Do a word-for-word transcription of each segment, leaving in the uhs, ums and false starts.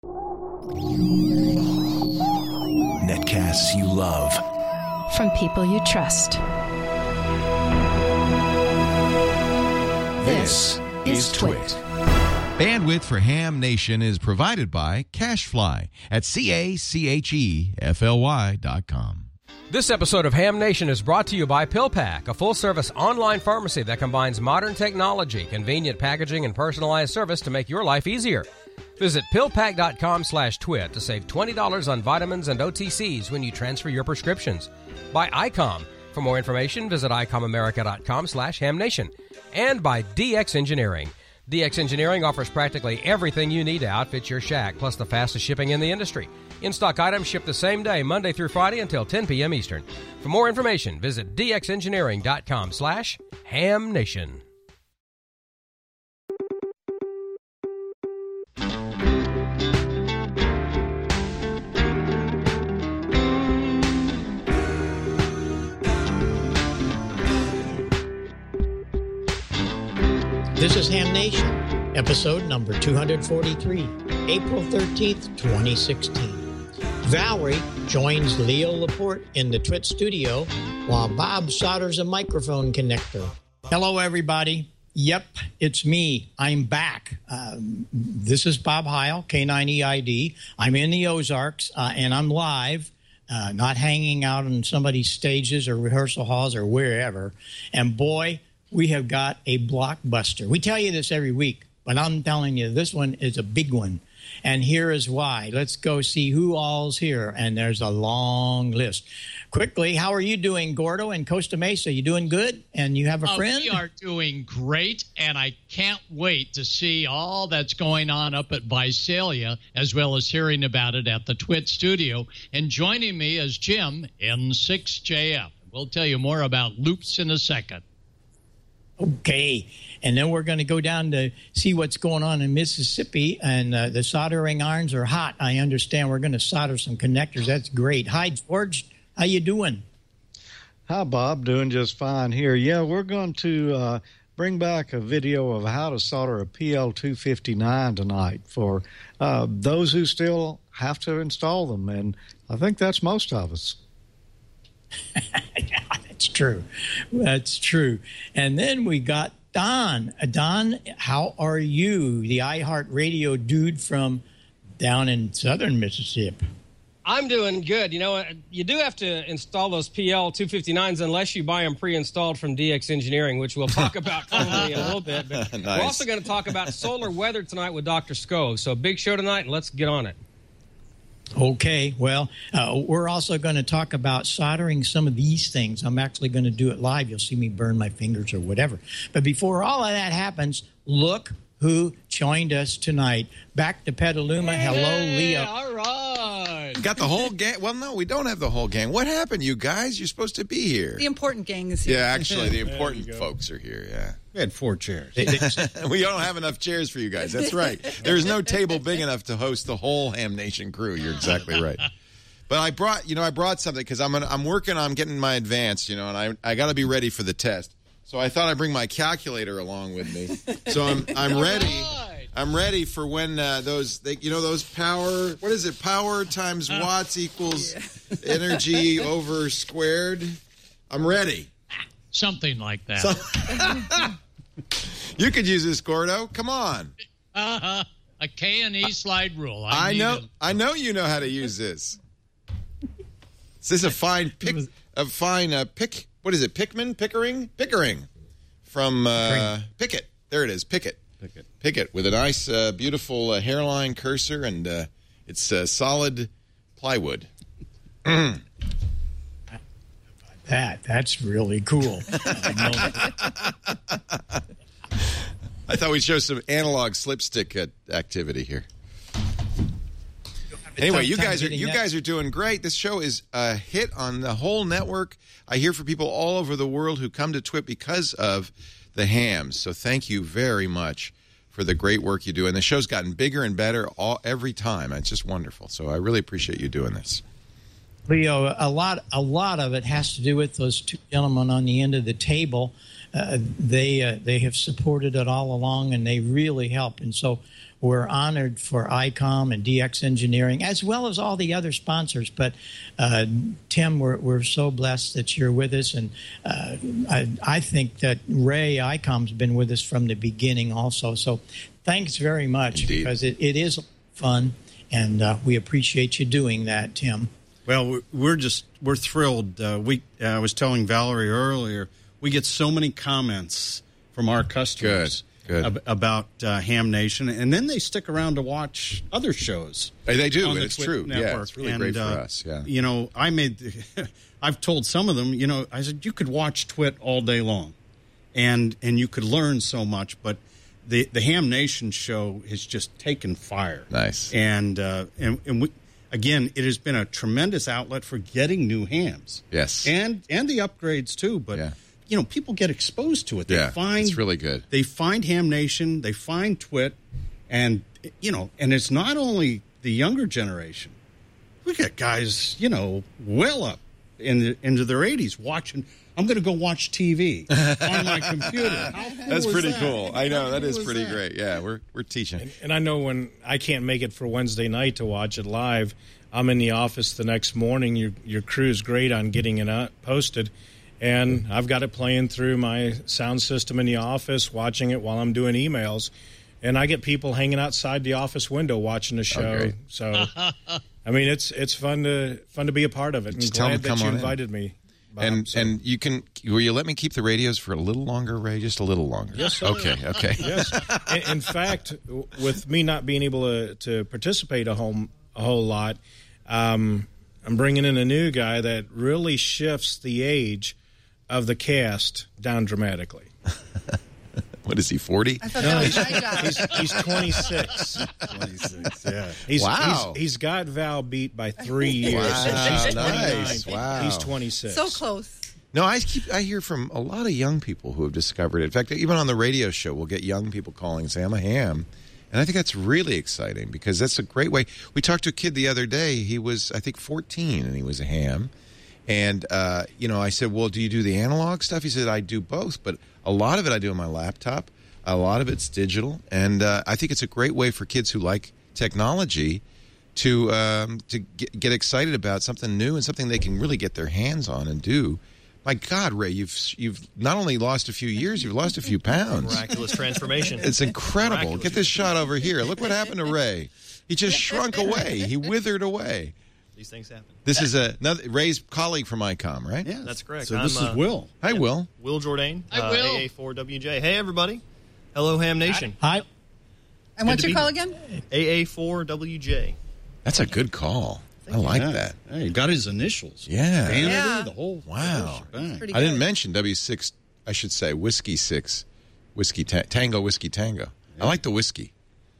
Netcasts you love. From people you trust. This is Twit. Bandwidth for Ham Nation is provided by CacheFly at C A C H E F L Y dot com. This episode of Ham Nation is brought to you by PillPack, a full-service online pharmacy that combines modern technology, convenient packaging, and personalized service to make your life easier. Visit pillpack.com slash twit to save twenty dollars on vitamins and O T Cs when you transfer your prescriptions. By ICOM. For more information, visit icomamerica.com slash hamnation. And by D X Engineering. D X Engineering offers practically everything you need to outfit your shack, plus the fastest shipping in the industry. In-stock items ship the same day, Monday through Friday until ten p.m. Eastern. For more information, visit dxengineering.com slash hamnation. This is Ham Nation, episode number two forty-three, April thirteenth, twenty sixteen. Valerie joins Leo Laporte in the Twit studio while Bob solders a microphone connector. Hello, everybody. Yep, it's me. I'm back. Um, this is Bob Heil, K nine E I D. I'm in the Ozarks, uh, and I'm live, uh, not hanging out on somebody's stages or rehearsal halls or wherever. And boy, we have got a blockbuster. We tell you this every week, but I'm telling you, this one is a big one. And here is why. Let's go see who all's here. And there's a long list. Quickly, how are you doing, Gordo, in Costa Mesa? You doing good? And you have a oh, friend? We are doing great, and I can't wait to see all that's going on up at Visalia, as well as hearing about it at the Twit studio. And joining me is Jim in six J F. We'll tell you more about loops in a second. Okay, and then we're going to go down to see what's going on in Mississippi, and uh, the soldering irons are hot. I understand we're going to solder some connectors. That's great. Hi, George. How you doing? Hi, Bob. Doing just fine here. Yeah, we're going to uh, bring back a video of how to solder a P L two fifty-nine tonight for uh, those who still have to install them, and I think that's most of us. Yeah, that's true. That's true. And then we got Don. Uh, Don, how are you? The iHeartRadio dude from down in southern Mississippi. I'm doing good. You know, you do have to install those P L two fifty-nines unless you buy them pre-installed from D X Engineering, which we'll talk about probably in a little bit. But nice. We're also going to talk about solar weather tonight with Doctor Scove. So big show tonight, and let's get on it. Okay, well, uh, we're also going to talk about soldering some of these things. I'm actually going to do it live. You'll see me burn my fingers or whatever. But before all of that happens, look who joined us tonight. Back to Petaluma. Hey, hello, Leo. All right. Got the whole gang. Well, no, we don't have the whole gang. What happened, you guys? You're supposed to be here. The important gang is here. Yeah, actually, the important folks are here, yeah. We had four chairs. We don't have enough chairs for you guys. That's right. There's no table big enough to host the whole Ham Nation crew. You're exactly right. But I brought, you know, I brought something because I'm gonna, I'm working on getting my advanced, you know, and I I got to be ready for the test. So I thought I'd bring my calculator along with me. So I'm I'm ready. I'm ready for when uh, those, they, you know, those power. What is it? Power times watts equals yeah. energy over squared. I'm ready. Something like that. So, you could use this, Gordo. Come on. Uh-huh. A K and E slide rule. I, I know. A- I know you know how to use this. Is this a fine pick? A fine uh, pick? What is it? Pickman? Pickering? Pickering from uh, Pickett. There it is. Pickett. Pickett. Pickett with a nice, uh, beautiful uh, hairline cursor, and uh, it's uh, solid plywood. Mm. That that's really cool. I thought we'd show some analog slipstick uh, activity here. Anyway, you guys are you that. guys are doing great. This show is a hit on the whole network. I hear from people all over the world who come to Twit because of the hams. So thank you very much for the great work you do. And the show's gotten bigger and better all every time. It's just wonderful. So I really appreciate you doing this. Leo, a lot, a lot of it has to do with those two gentlemen on the end of the table. Uh, they uh, they have supported it all along, and they really help. And so we're honored for ICOM and D X Engineering, as well as all the other sponsors. But uh, Tim, we're we're so blessed that you're with us, and uh, I, I think that Ray ICOM's been with us from the beginning, also. So thanks very much. Indeed. Because it, it is fun, and uh, we appreciate you doing that, Tim. Well, we're just we're thrilled. Uh, we uh, I was telling Valerie earlier, we get so many comments from our customers Good, good. ab- about uh, Ham Nation, and then they stick around to watch other shows. Hey, they do, on and the it's Twit true. Network. Yeah, it's really and, great for uh, us. Yeah, you know, I made. The, I've told some of them, you know, I said you could watch Twit all day long, and and you could learn so much, but the the Ham Nation show has just taken fire. Nice, and uh, and and we. Again, it has been a tremendous outlet for getting new hams. Yes. And and the upgrades, too. But, yeah. you know, people get exposed to it. They yeah, find, it's really good. They find Ham Nation. They find Twit. And, you know, and it's not only the younger generation. We got guys, you know, well up in the, into their eighties watching. I'm going to go watch T V on my computer. How cool That's is pretty that? cool. I know, How that cool is pretty that? great. Yeah, we're we're teaching. And, and I know when I can't make it for Wednesday night to watch it live, I'm in the office the next morning. Your your crew is great on getting it up, posted, and I've got it playing through my sound system in the office, watching it while I'm doing emails, and I get people hanging outside the office window watching the show. Okay. So, I mean, it's it's fun to fun to be a part of it. Just I'm tell glad them to that come you on in. invited me. Bob, And so. and you can will you let me keep the radios for a little longer, Ray? Just a little longer. Yes, sir. Okay. Okay. Yes. In, in fact, w- with me not being able to, to participate a whole a whole lot, um, I'm bringing in a new guy that really shifts the age of the cast down dramatically. What is he? Forty? I thought that was my job. He's, he's twenty-six. twenty-six, yeah. He's, Wow. He's, he's got Val beat by three years. Wow, She's nice. twenty-nine. Wow. He's twenty-six. So close. No, I keep I hear from a lot of young people who have discovered it. In fact, even on the radio show, we'll get young people calling and say, "I'm a ham," and I think that's really exciting because that's a great way. We talked to a kid the other day. He was, I think, fourteen, and he was a ham. And uh, you know, I said, "Well, do you do the analog stuff?" He said, "I do both, but a lot of it I do on my laptop. A lot of it's digital, and uh, I think it's a great way for kids who like technology to um, to get, get excited about something new and something they can really get their hands on and do." My God, Ray, you've you've not only lost a few years, you've lost a few pounds. Miraculous transformation. It's incredible. Miraculous. Get this shot over here. Look what happened to Ray. He just shrunk away. He withered away. These things happen. This is a, another Ray's colleague from ICOM, right? Yeah. That's correct. So this I'm, is uh, Will. Hi, Will. Will Jourdain. Hi, uh, Will. A A four W J. Hey, everybody. Hello, Ham Nation. Hi. And what's to your be call here. again? A A four W J. That's a good call. I like Yeah. that. Hey, he got his initials. Yeah. Vanity, Yeah. the whole Wow. the whole shebang. Pretty I didn't good. mention W six, I should say Whiskey six, Whiskey ta- Tango, Whiskey Tango. I like the whiskey.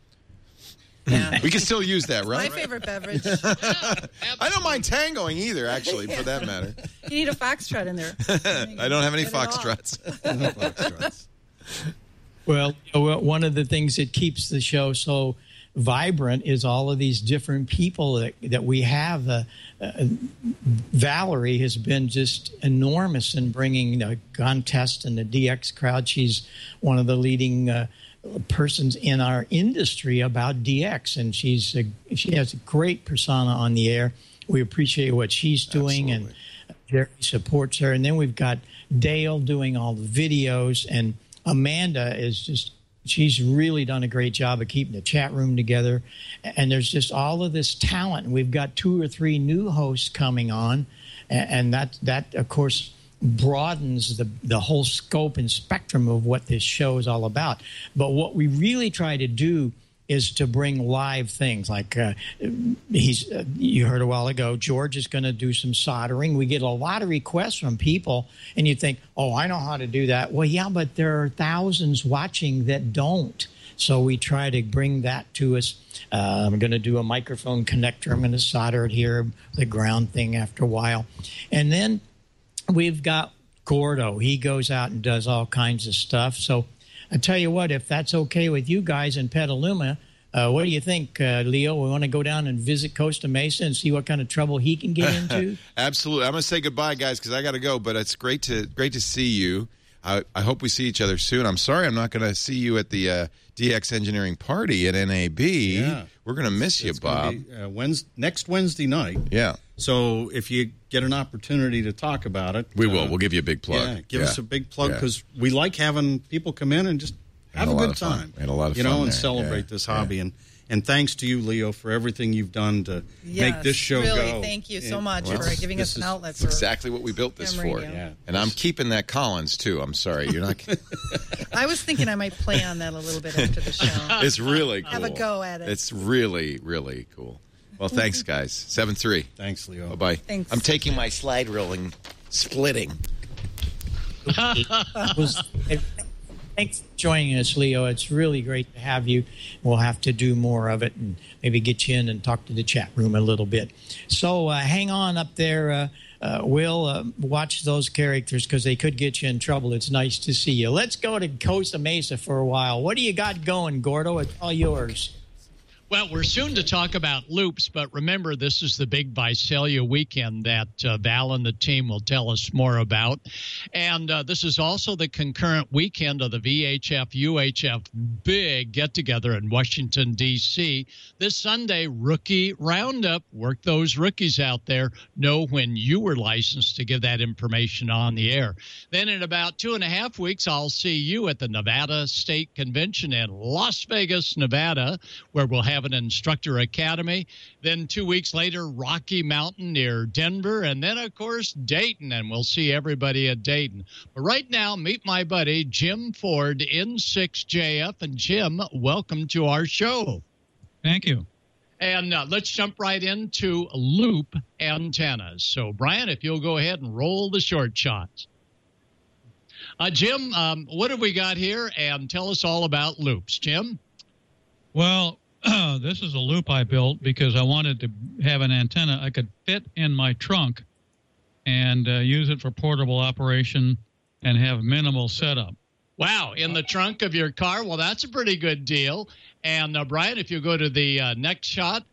Yeah. We can still use that, My right? favorite beverage. I don't mind tangoing either, actually, for that matter. You need a foxtrot in there. I don't have any Get it all. foxtrots. Well, one of the things that keeps the show so vibrant is all of these different people that, that we have. Uh, uh, Valerie has been just enormous in bringing the contest and the D X crowd. She's one of the leading uh, persons in our industry about D X, and she's a, she has a great persona on the air. We appreciate what she's doing, Absolutely. and Jerry supports her. And then we've got Dale doing all the videos, and Amanda is just, she's really done a great job of keeping the chat room together. And there's just all of this talent. And we've got two or three new hosts coming on. And that, that of course, broadens the, the whole scope and spectrum of what this show is all about. But what we really try to do is to bring live things like uh, he's uh, you heard a while ago, George is going to do some soldering. We get a lot of requests from people, and you think, oh, I know how to do that. Well, yeah, but there are thousands watching that don't. So we try to bring that to us. Uh, I'm going to do a microphone connector. I'm going to solder it here, the ground thing after a while. And then we've got Gordo. He goes out and does all kinds of stuff. So I tell you what, if that's okay with you guys in Petaluma, Uh, what do you think, uh, Leo? We want to go down and visit Costa Mesa and see what kind of trouble he can get into? Absolutely. I'm going to say goodbye, guys, because I got to go. But it's great to great to see you. I, I hope we see each other soon. I'm sorry I'm not going to see you at the uh, D X Engineering Party at N A B. Yeah. We're going to miss It's you, Bob. Be, uh, Wednesday, next Wednesday night. Yeah. So if you get an opportunity to talk about it. We will. Uh, we'll give you a big plug. Yeah, give yeah. us a big plug Yeah. because we like having people come in and just have And a, a lot good of fun. time. And a lot of you fun know, and there. celebrate Yeah. this hobby. And And thanks to you, Leo, for everything you've done to Yes, make this show really, go. thank you so And- much Well, for giving this us an is- outlet That's for exactly what we built this Ham for. radio. Yeah. And I'm keeping that Collins, too. I'm sorry. You're not. I was thinking I might play on that a little bit after the show. It's really cool. Have a go at it. It's really, really cool. Well, thanks, guys. seven three. Thanks, Leo. Bye-bye. Thanks. I'm taking my slide rolling, splitting. was, thanks for joining us, Leo. It's really great to have you. We'll have to do more of it and maybe get you in and talk to the chat room a little bit. So uh, hang on up there. Uh, uh, we'll uh, watch those characters because they could get you in trouble. It's nice to see you. Let's go to Costa Mesa for a while. What do you got going, Gordo? It's all yours. Well, we're soon to talk about loops, but remember, this is the big Visalia weekend that uh, Val and the team will tell us more about. And uh, this is also the concurrent weekend of the V H F U H F big get-together in Washington, D C This Sunday, Rookie Roundup. Work those rookies out there. Know when you were licensed to give that information on the air. Then in about two and a half weeks, I'll see you at the Nevada State Convention in Las Vegas, Nevada, where we'll have an instructor academy. Then two weeks later, Rocky Mountain near Denver, and then of course Dayton, and we'll see everybody at Dayton. But right now, meet my buddy Jim Ford, N six J F, and Jim, welcome to our show. Thank you. And uh, let's jump right into loop antennas. So Brian, if you'll go ahead and roll the short shots. Uh, Jim, um, what have we got here? And tell us all about loops, Jim. Well, this is a loop I built because I wanted to have an antenna I could fit in my trunk and uh, use it for portable operation and have minimal setup. Wow, in the trunk of your car? Well, that's a pretty good deal. And, uh, Brian, if you go to the uh, next shot,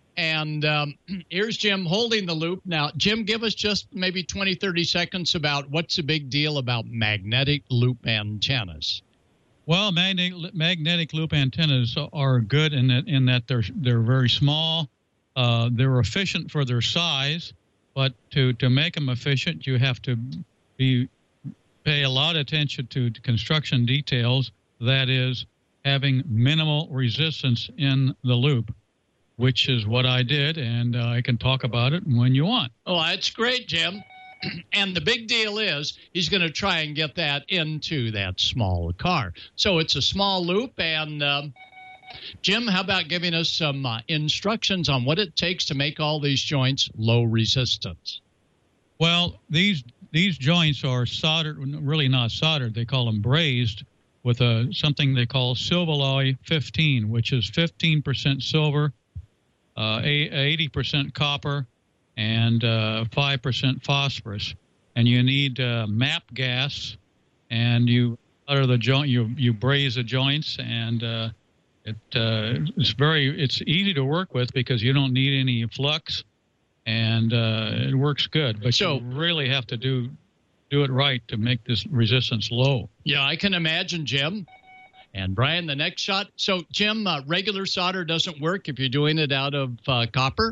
and um, here's Jim holding the loop. Now, Jim, give us just maybe twenty, thirty seconds about what's the big deal about magnetic loop antennas. Well, magnetic, magnetic loop antennas are good in that, in that they're they're very small. Uh, they're efficient for their size, but to, to make them efficient, you have to be pay a lot of attention to, to construction details. That is, having minimal resistance in the loop, which is what I did, and uh, I can talk about it when you want. Oh, that's great, Jim. And the big deal is he's going to try and get that into that small car. So it's a small loop. And, um, Jim, how about giving us some uh, instructions on what it takes to make all these joints low resistance? Well, these these joints are soldered, really not soldered. They call them brazed with a something they call Silvalloy fifteen, which is fifteen percent silver, uh, eighty percent copper, and uh, five percent phosphorus. And you need uh, MAP gas, and you solder the joint, you you braze the joints, and uh, it uh, it's very it's easy to work with because you don't need any flux, and uh, it works good. But So- you really have to do do it right to make this resistance low. Yeah, I can imagine, Jim. And, Brian, the next shot. So, Jim, uh, regular solder doesn't work if you're doing it out of uh, copper?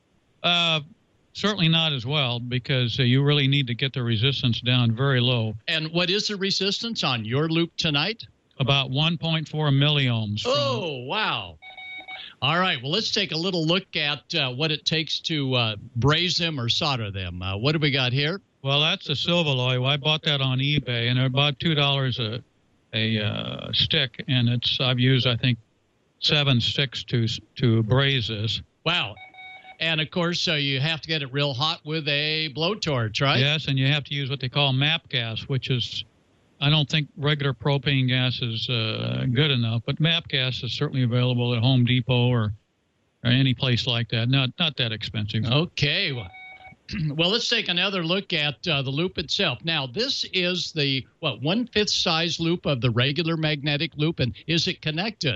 Uh, certainly not as well, because uh, you really need to get the resistance down very low, And what is the resistance on your loop tonight? about one point four milliohms. From, Oh, wow. All right, well, let's take a little look at uh, what it takes to uh, braze them or solder them. Uh, what do we got here? Well, that's a Silvalloy. I bought that on eBay, and they're about two dollars a a uh, stick, and it's I've used I think seven sticks to to braze this. Wow. And, of course, uh, you have to get it real hot with a blowtorch, right? Yes, and you have to use what they call MAP gas, which is I don't think regular propane gas is uh, good enough, but MAP gas is certainly available at Home Depot or, or any place like that. Not not that expensive. Okay. Well, well, let's take another look at uh, the loop itself. Now, this is the, what, one-fifth size loop of the regular magnetic loop, and is it connected?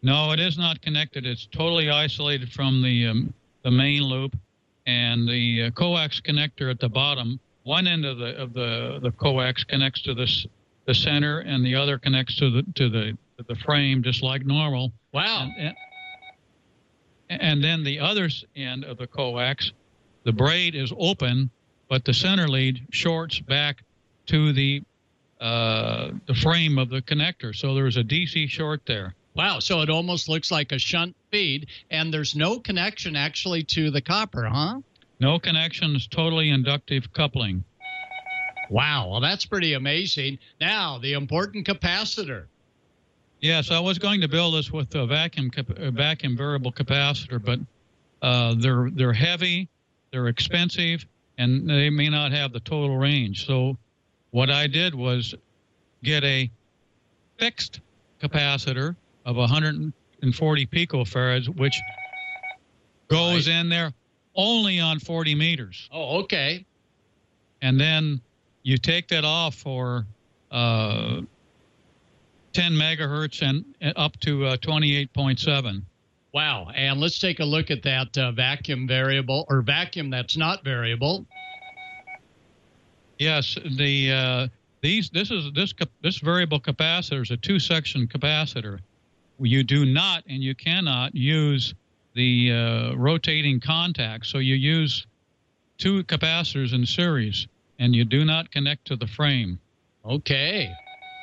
No, it is not connected. It's totally isolated from the um, the main loop, and the uh, coax connector at the bottom. One end of the of the the coax connects to this the center, and the other connects to the to the to the frame, just like normal. Wow. And, and, and then the other end of the coax, the braid is open, but the center lead shorts back to the uh, the frame of the connector. So there's a D C short there. Wow, so it almost looks like a shunt feed, and there's no connection actually to the copper, huh? No connections, totally inductive coupling. Wow, well, that's pretty amazing. Now, the important capacitor. Yes, I was going to build this with a vacuum cap- a vacuum variable capacitor, but uh, they're they're heavy, they're expensive, and they may not have the total range. So what I did was get a fixed capacitor of one hundred forty picofarads, which goes right in there only on forty meters. Oh, okay. And then you take that off for uh, ten megahertz and up to uh, twenty-eight point seven. Wow. And let's take a look at that uh, vacuum variable, or vacuum that's not variable. Yes, the uh, these this is this this variable capacitor is a two-section capacitor. You do not and you cannot use the uh, rotating contact. So you use two capacitors in series, and you do not connect to the frame. Okay.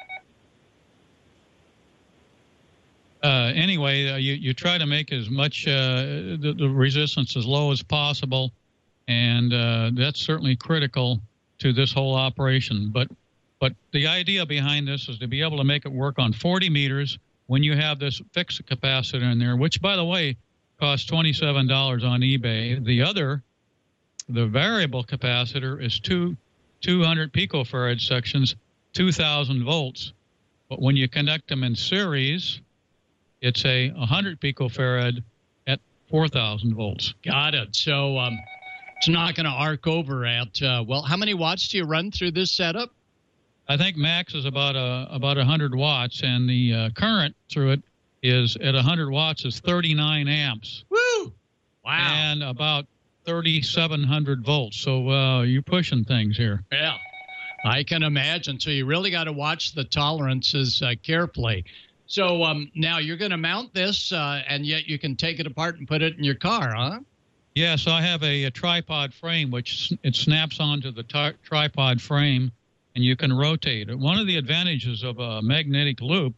Uh, anyway, uh, you, you try to make as much uh, the, the resistance as low as possible, and uh, that's certainly critical to this whole operation. But but the idea behind this is to be able to make it work on forty meters when you have this fixed capacitor in there, which, by the way, costs twenty-seven dollars on eBay. The other, the variable capacitor, is two two hundred picofarad sections, two thousand volts. But when you connect them in series, it's a one hundred picofarad at four thousand volts. Got it. So um, it's not going to arc over at, uh, well, how many watts do you run through this setup? I think max is about a, about one hundred watts, and the uh, current through it is at one hundred watts is thirty-nine amps. Woo! Wow. And about thirty-seven hundred volts. So uh, you're pushing things here. Yeah, I can imagine. So you really got to watch the tolerances uh, carefully. So um, now you're going to mount this, uh, and yet you can take it apart and put it in your car, huh? Yes, I have a, a tripod frame, which it snaps onto the t- tripod frame, and you can rotate it. One of the advantages of a magnetic loop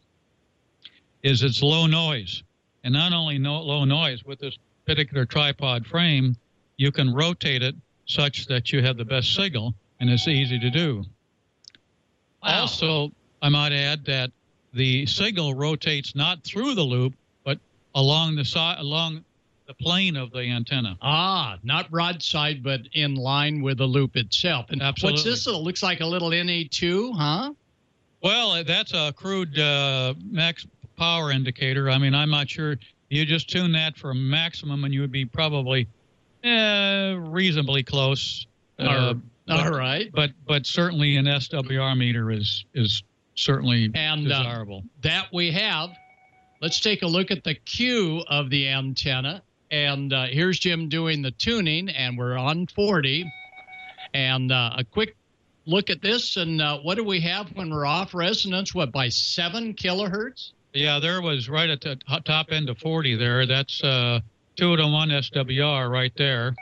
is it's low noise. And not only no, low noise, with this particular tripod frame, you can rotate it such that you have the best signal, and it's easy to do. Wow. Also, I might add that the signal rotates not through the loop, but along the side, along the plane of the antenna. Ah, not broadside, but in line with the loop itself. And Absolutely. What's this? It looks like a little N E two, huh? Well, that's a crude uh, max power indicator. I mean, I'm not sure. You just tune that for maximum, and you would be probably eh, reasonably close. Uh, uh, all but, right. But but certainly an S W R meter is is certainly and, desirable. Uh, that we have. Let's take a look at the Q of the antenna. And uh, here's Jim doing the tuning, and we're on forty. And uh, a quick look at this, and uh, what do we have when we're off resonance? What, by seven kilohertz? Yeah, there was right at the top end of forty there. That's uh, two to one S W R right there.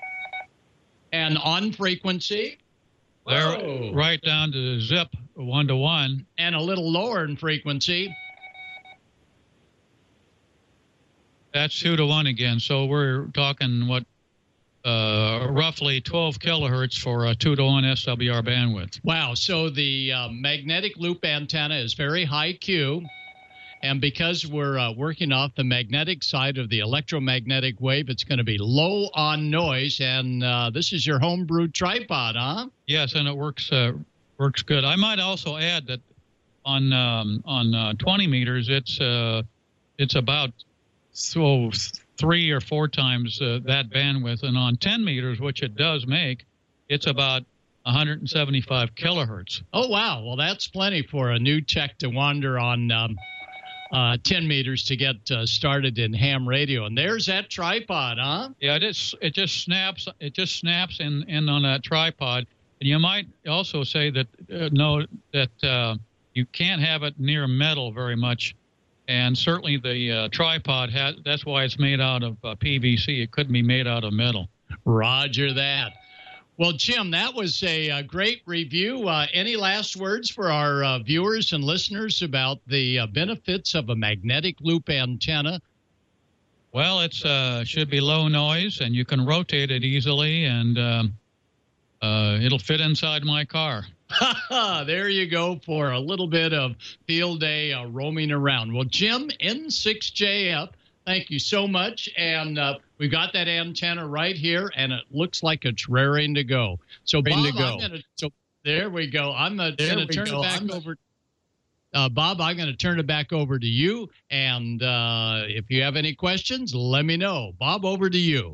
And on frequency? There, Whoa. right down to zip, one to one. And a little lower in frequency. That's two to one again. So we're talking, what, uh, roughly twelve kilohertz for a two to one S W R bandwidth. Wow. So the uh, magnetic loop antenna is very high Q. And because we're uh, working off the magnetic side of the electromagnetic wave, it's going to be low on noise. And uh, this is your homebrewed tripod, huh? Yes, and it works uh, works good. I might also add that on um, on uh, twenty meters, it's uh, it's about so three or four times uh, that bandwidth, and on ten meters, which it does make, it's about one hundred seventy-five kilohertz. Oh wow! Well, that's plenty for a new tech to wander on. Um, uh, ten meters to get uh, started in ham radio. And there's that tripod, huh? Yeah, it just it just snaps it just snaps in, in on that tripod. And you might also say that uh, know that uh, you can't have it near metal very much. And certainly the uh, tripod has. That's why it's made out of uh, P V C. It couldn't be made out of metal. Roger that. Well, Jim, that was a, a great review. Uh, any last words for our uh, viewers and listeners about the uh, benefits of a magnetic loop antenna? Well, it's uh, should be low noise, and you can rotate it easily, and um, uh, it'll fit inside my car. There you go for a little bit of field day uh, roaming around. Well, Jim, N six J F, thank you so much. And uh, we've got that antenna right here, and it looks like it's raring to go. So, Bob, to go. I'm gonna, so there we go. I'm going to turn go. it back I'm over. Uh, Bob, I'm going to turn it back over to you. And uh, if you have any questions, let me know. Bob, over to you.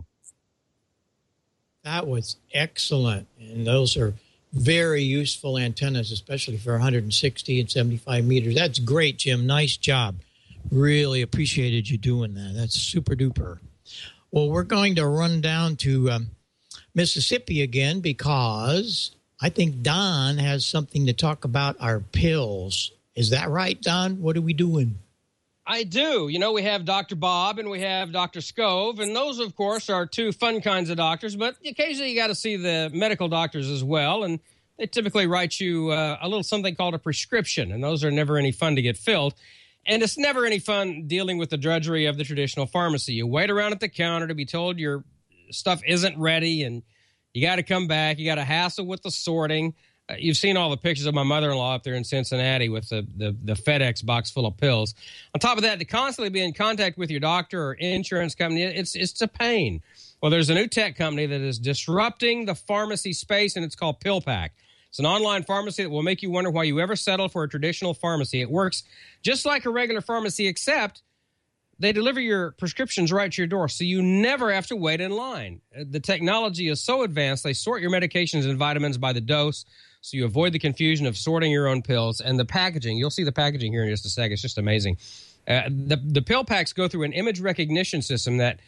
That was excellent. And those are very useful antennas, especially for one hundred sixty and seventy-five meters. That's great, Jim. Nice job. Really appreciated you doing that. That's super duper. Well, we're going to run down to um, Mississippi again because I think Don has something to talk about our pills. Is that right, Don? What are we doing? I do. You know, we have Doctor Bob and we have Doctor Scove, and those, of course, are two fun kinds of doctors, but occasionally you got to see the medical doctors as well, and they typically write you uh, a little something called a prescription, and those are never any fun to get filled. And it's never any fun dealing with the drudgery of the traditional pharmacy. You wait around at the counter to be told your stuff isn't ready, and you got to come back. You got to hassle with the sorting. Uh, you've seen all the pictures of my mother-in-law up there in Cincinnati with the, the, the FedEx box full of pills. On top of that, to constantly be in contact with your doctor or insurance company, it's it's a pain. Well, there's a new tech company that is disrupting the pharmacy space, and it's called PillPack. It's an online pharmacy that will make you wonder why you ever settled for a traditional pharmacy. It works just like a regular pharmacy, except they deliver your prescriptions right to your door, so you never have to wait in line. The technology is so advanced, they sort your medications and vitamins by the dose, so you avoid the confusion of sorting your own pills. And the packaging, you'll see the packaging here in just a second. It's just amazing. Uh, the, the pill packs go through an image recognition system that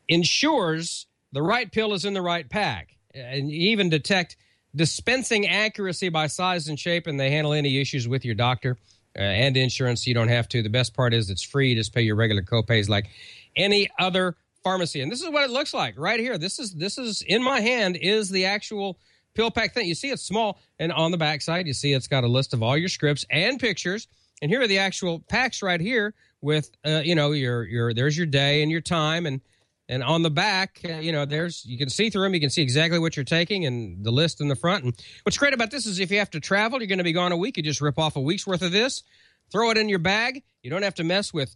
ensures the right pill is in the right pack, and you even detect dispensing accuracy by size and shape, and they handle any issues with your doctor uh, and insurance. You don't have to. The best part is it's free. You just pay your regular copays like any other pharmacy. And this is what it looks like right here. This is this is in my hand is the actual pill pack thing. You see it's small, and on the back side, you see it's got a list of all your scripts and pictures. And here are the actual packs right here with, uh, you know, your your there's your day and your time, and And on the back, uh, you know, there's you can see through them. You can see exactly what you're taking and the list in the front. And what's great about this is if you have to travel, you're going to be gone a week. You just rip off a week's worth of this, throw it in your bag. You don't have to mess with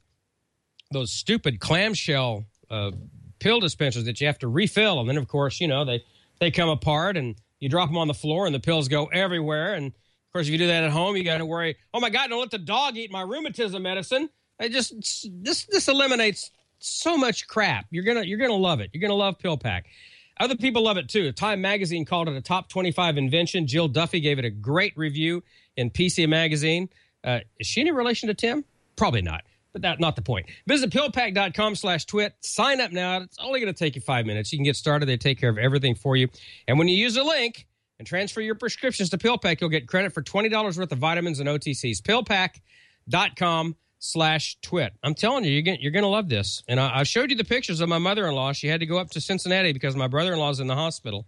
those stupid clamshell uh, pill dispensers that you have to refill. And then, of course, you know, they, they come apart and you drop them on the floor and the pills go everywhere. And, of course, if you do that at home, you got to worry, oh, my God, don't let the dog eat my rheumatism medicine. It just this this eliminates so much crap. You're gonna you're gonna love it. You're gonna love PillPack. Other people love it too. Time Magazine called it a top twenty-five invention. Jill Duffy gave it a great review in P C Magazine. Uh, is she any relation to Tim? Probably not. But that's not the point. Visit pillpack.com slash twit. Sign up now. It's only going to take you five minutes. You can get started. They take care of everything for you. And when you use a link and transfer your prescriptions to PillPack, you'll get credit for twenty dollars worth of vitamins and O T Cs. pillpack.com slash twit. I'm telling you, you're going you're going to love this. And I, I showed you the pictures of my mother-in-law. She had to go up to Cincinnati because my brother-in-law's in the hospital.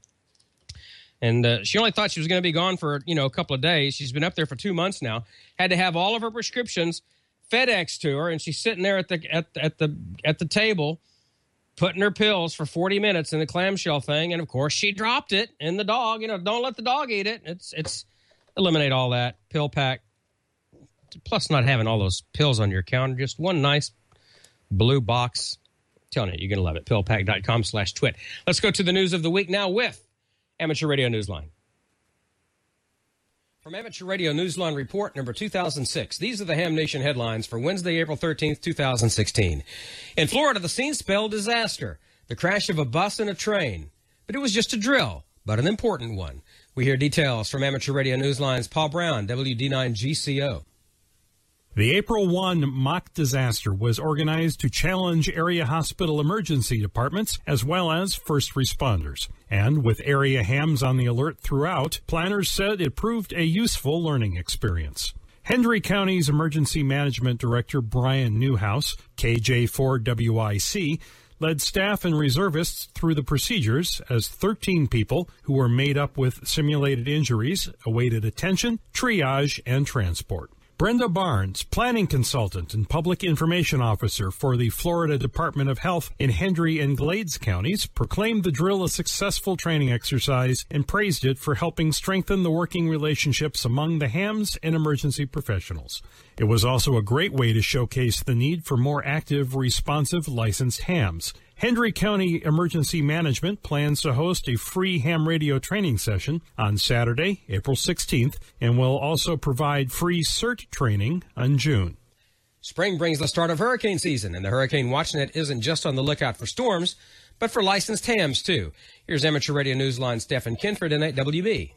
And uh, she only thought she was going to be gone for, you know, a couple of days. She's been up there for two months now. Had to have all of her prescriptions FedEx to her, and she's sitting there at the at, at the at the table putting her pills for forty minutes in the clamshell thing. And of course, she dropped it. And the dog, you know, don't let the dog eat it. It's it's eliminate all that. PillPack. Plus, not having all those pills on your counter, just one nice blue box. I'm telling you, you're going to love it. pillpack.com slash twit. Let's go to the news of the week now with Amateur Radio Newsline. From Amateur Radio Newsline Report number two thousand six, these are the Ham Nation headlines for Wednesday, April thirteenth, twenty sixteen. In Florida, the scene spelled disaster. The crash of a bus and a train. But it was just a drill, but an important one. We hear details from Amateur Radio Newsline's Paul Brown, W D nine G C O. The April first mock disaster was organized to challenge area hospital emergency departments as well as first responders. And with area hams on the alert throughout, planners said it proved a useful learning experience. Hendry County's Emergency Management Director Brian Newhouse, K J four W I C, led staff and reservists through the procedures as thirteen people who were made up with simulated injuries awaited attention, triage, and transport. Brenda Barnes, planning consultant and public information officer for the Florida Department of Health in Hendry and Glades counties, proclaimed the drill a successful training exercise and praised it for helping strengthen the working relationships among the hams and emergency professionals. It was also a great way to showcase the need for more active, responsive, licensed hams. Hendry County Emergency Management plans to host a free ham radio training session on Saturday, April sixteenth, and will also provide free CERT training on June. Spring brings the start of hurricane season, and the Hurricane WatchNet isn't just on the lookout for storms, but for licensed hams, too. Here's Amateur Radio Newsline Stephen Kinford in eight W B.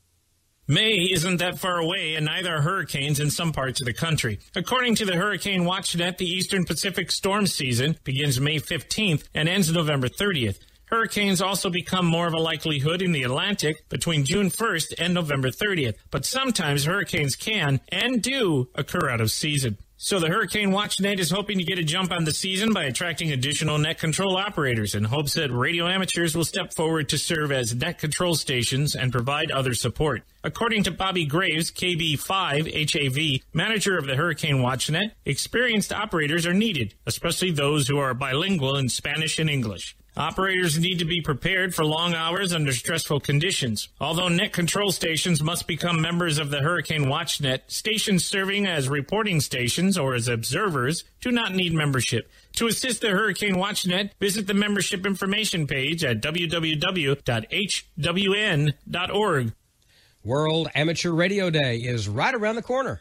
May isn't that far away, and neither are hurricanes in some parts of the country. According to the Hurricane WatchNet, the Eastern Pacific storm season begins May fifteenth and ends November thirtieth. Hurricanes also become more of a likelihood in the Atlantic between June first and November thirtieth, but sometimes hurricanes can and do occur out of season. So the Hurricane WatchNet is hoping to get a jump on the season by attracting additional net control operators in hopes that radio amateurs will step forward to serve as net control stations and provide other support. According to Bobby Graves, K B five H A V, manager of the Hurricane WatchNet, experienced operators are needed, especially those who are bilingual in Spanish and English. Operators need to be prepared for long hours under stressful conditions. Although net control stations must become members of the Hurricane WatchNet, stations serving as reporting stations or as observers do not need membership. To assist the Hurricane WatchNet, visit the membership information page at w w w dot h w n dot org. World Amateur Radio Day is right around the corner.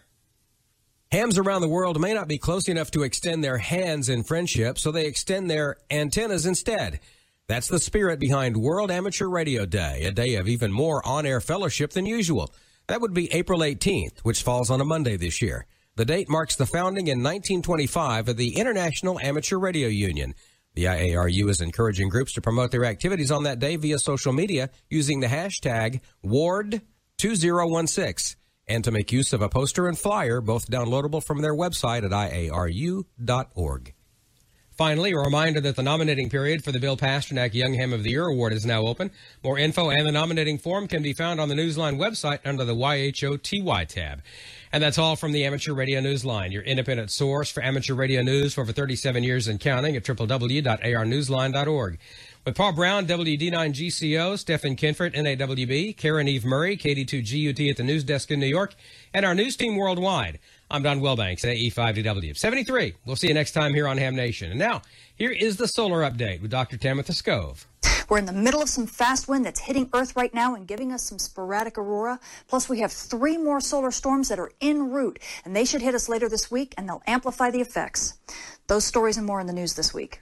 Hams around the world may not be close enough to extend their hands in friendship, so they extend their antennas instead. That's the spirit behind World Amateur Radio Day, a day of even more on-air fellowship than usual. That would be April eighteenth, which falls on a Monday this year. The date marks the founding in nineteen twenty-five of the International Amateur Radio Union. The I A R U is encouraging groups to promote their activities on that day via social media using the hashtag Ward two zero one six. And to make use of a poster and flyer, both downloadable from their website at I A R U dot org. Finally, a reminder that the nominating period for the Bill Pasternak Young Ham of the Year Award is now open. More info and the nominating form can be found on the Newsline website under the Y H O T Y tab. And that's all from the Amateur Radio Newsline, your independent source for amateur radio news for over thirty-seven years and counting at w w w dot a r newsline dot org. With Paul Brown, W D nine G C O, Stephen Kinford, N A W B, Karen Eve Murray, K D two G U T at the news desk in New York, and our news team worldwide. I'm Don Wilbanks at A E five D W. seventy-three. We'll see you next time here on Ham Nation. And now, here is the solar update with Doctor Tamitha Skov. We're in the middle of some fast wind that's hitting Earth right now and giving us some sporadic aurora. Plus, we have three more solar storms that are en route, and they should hit us later this week, and they'll amplify the effects. Those stories and more in the news this week.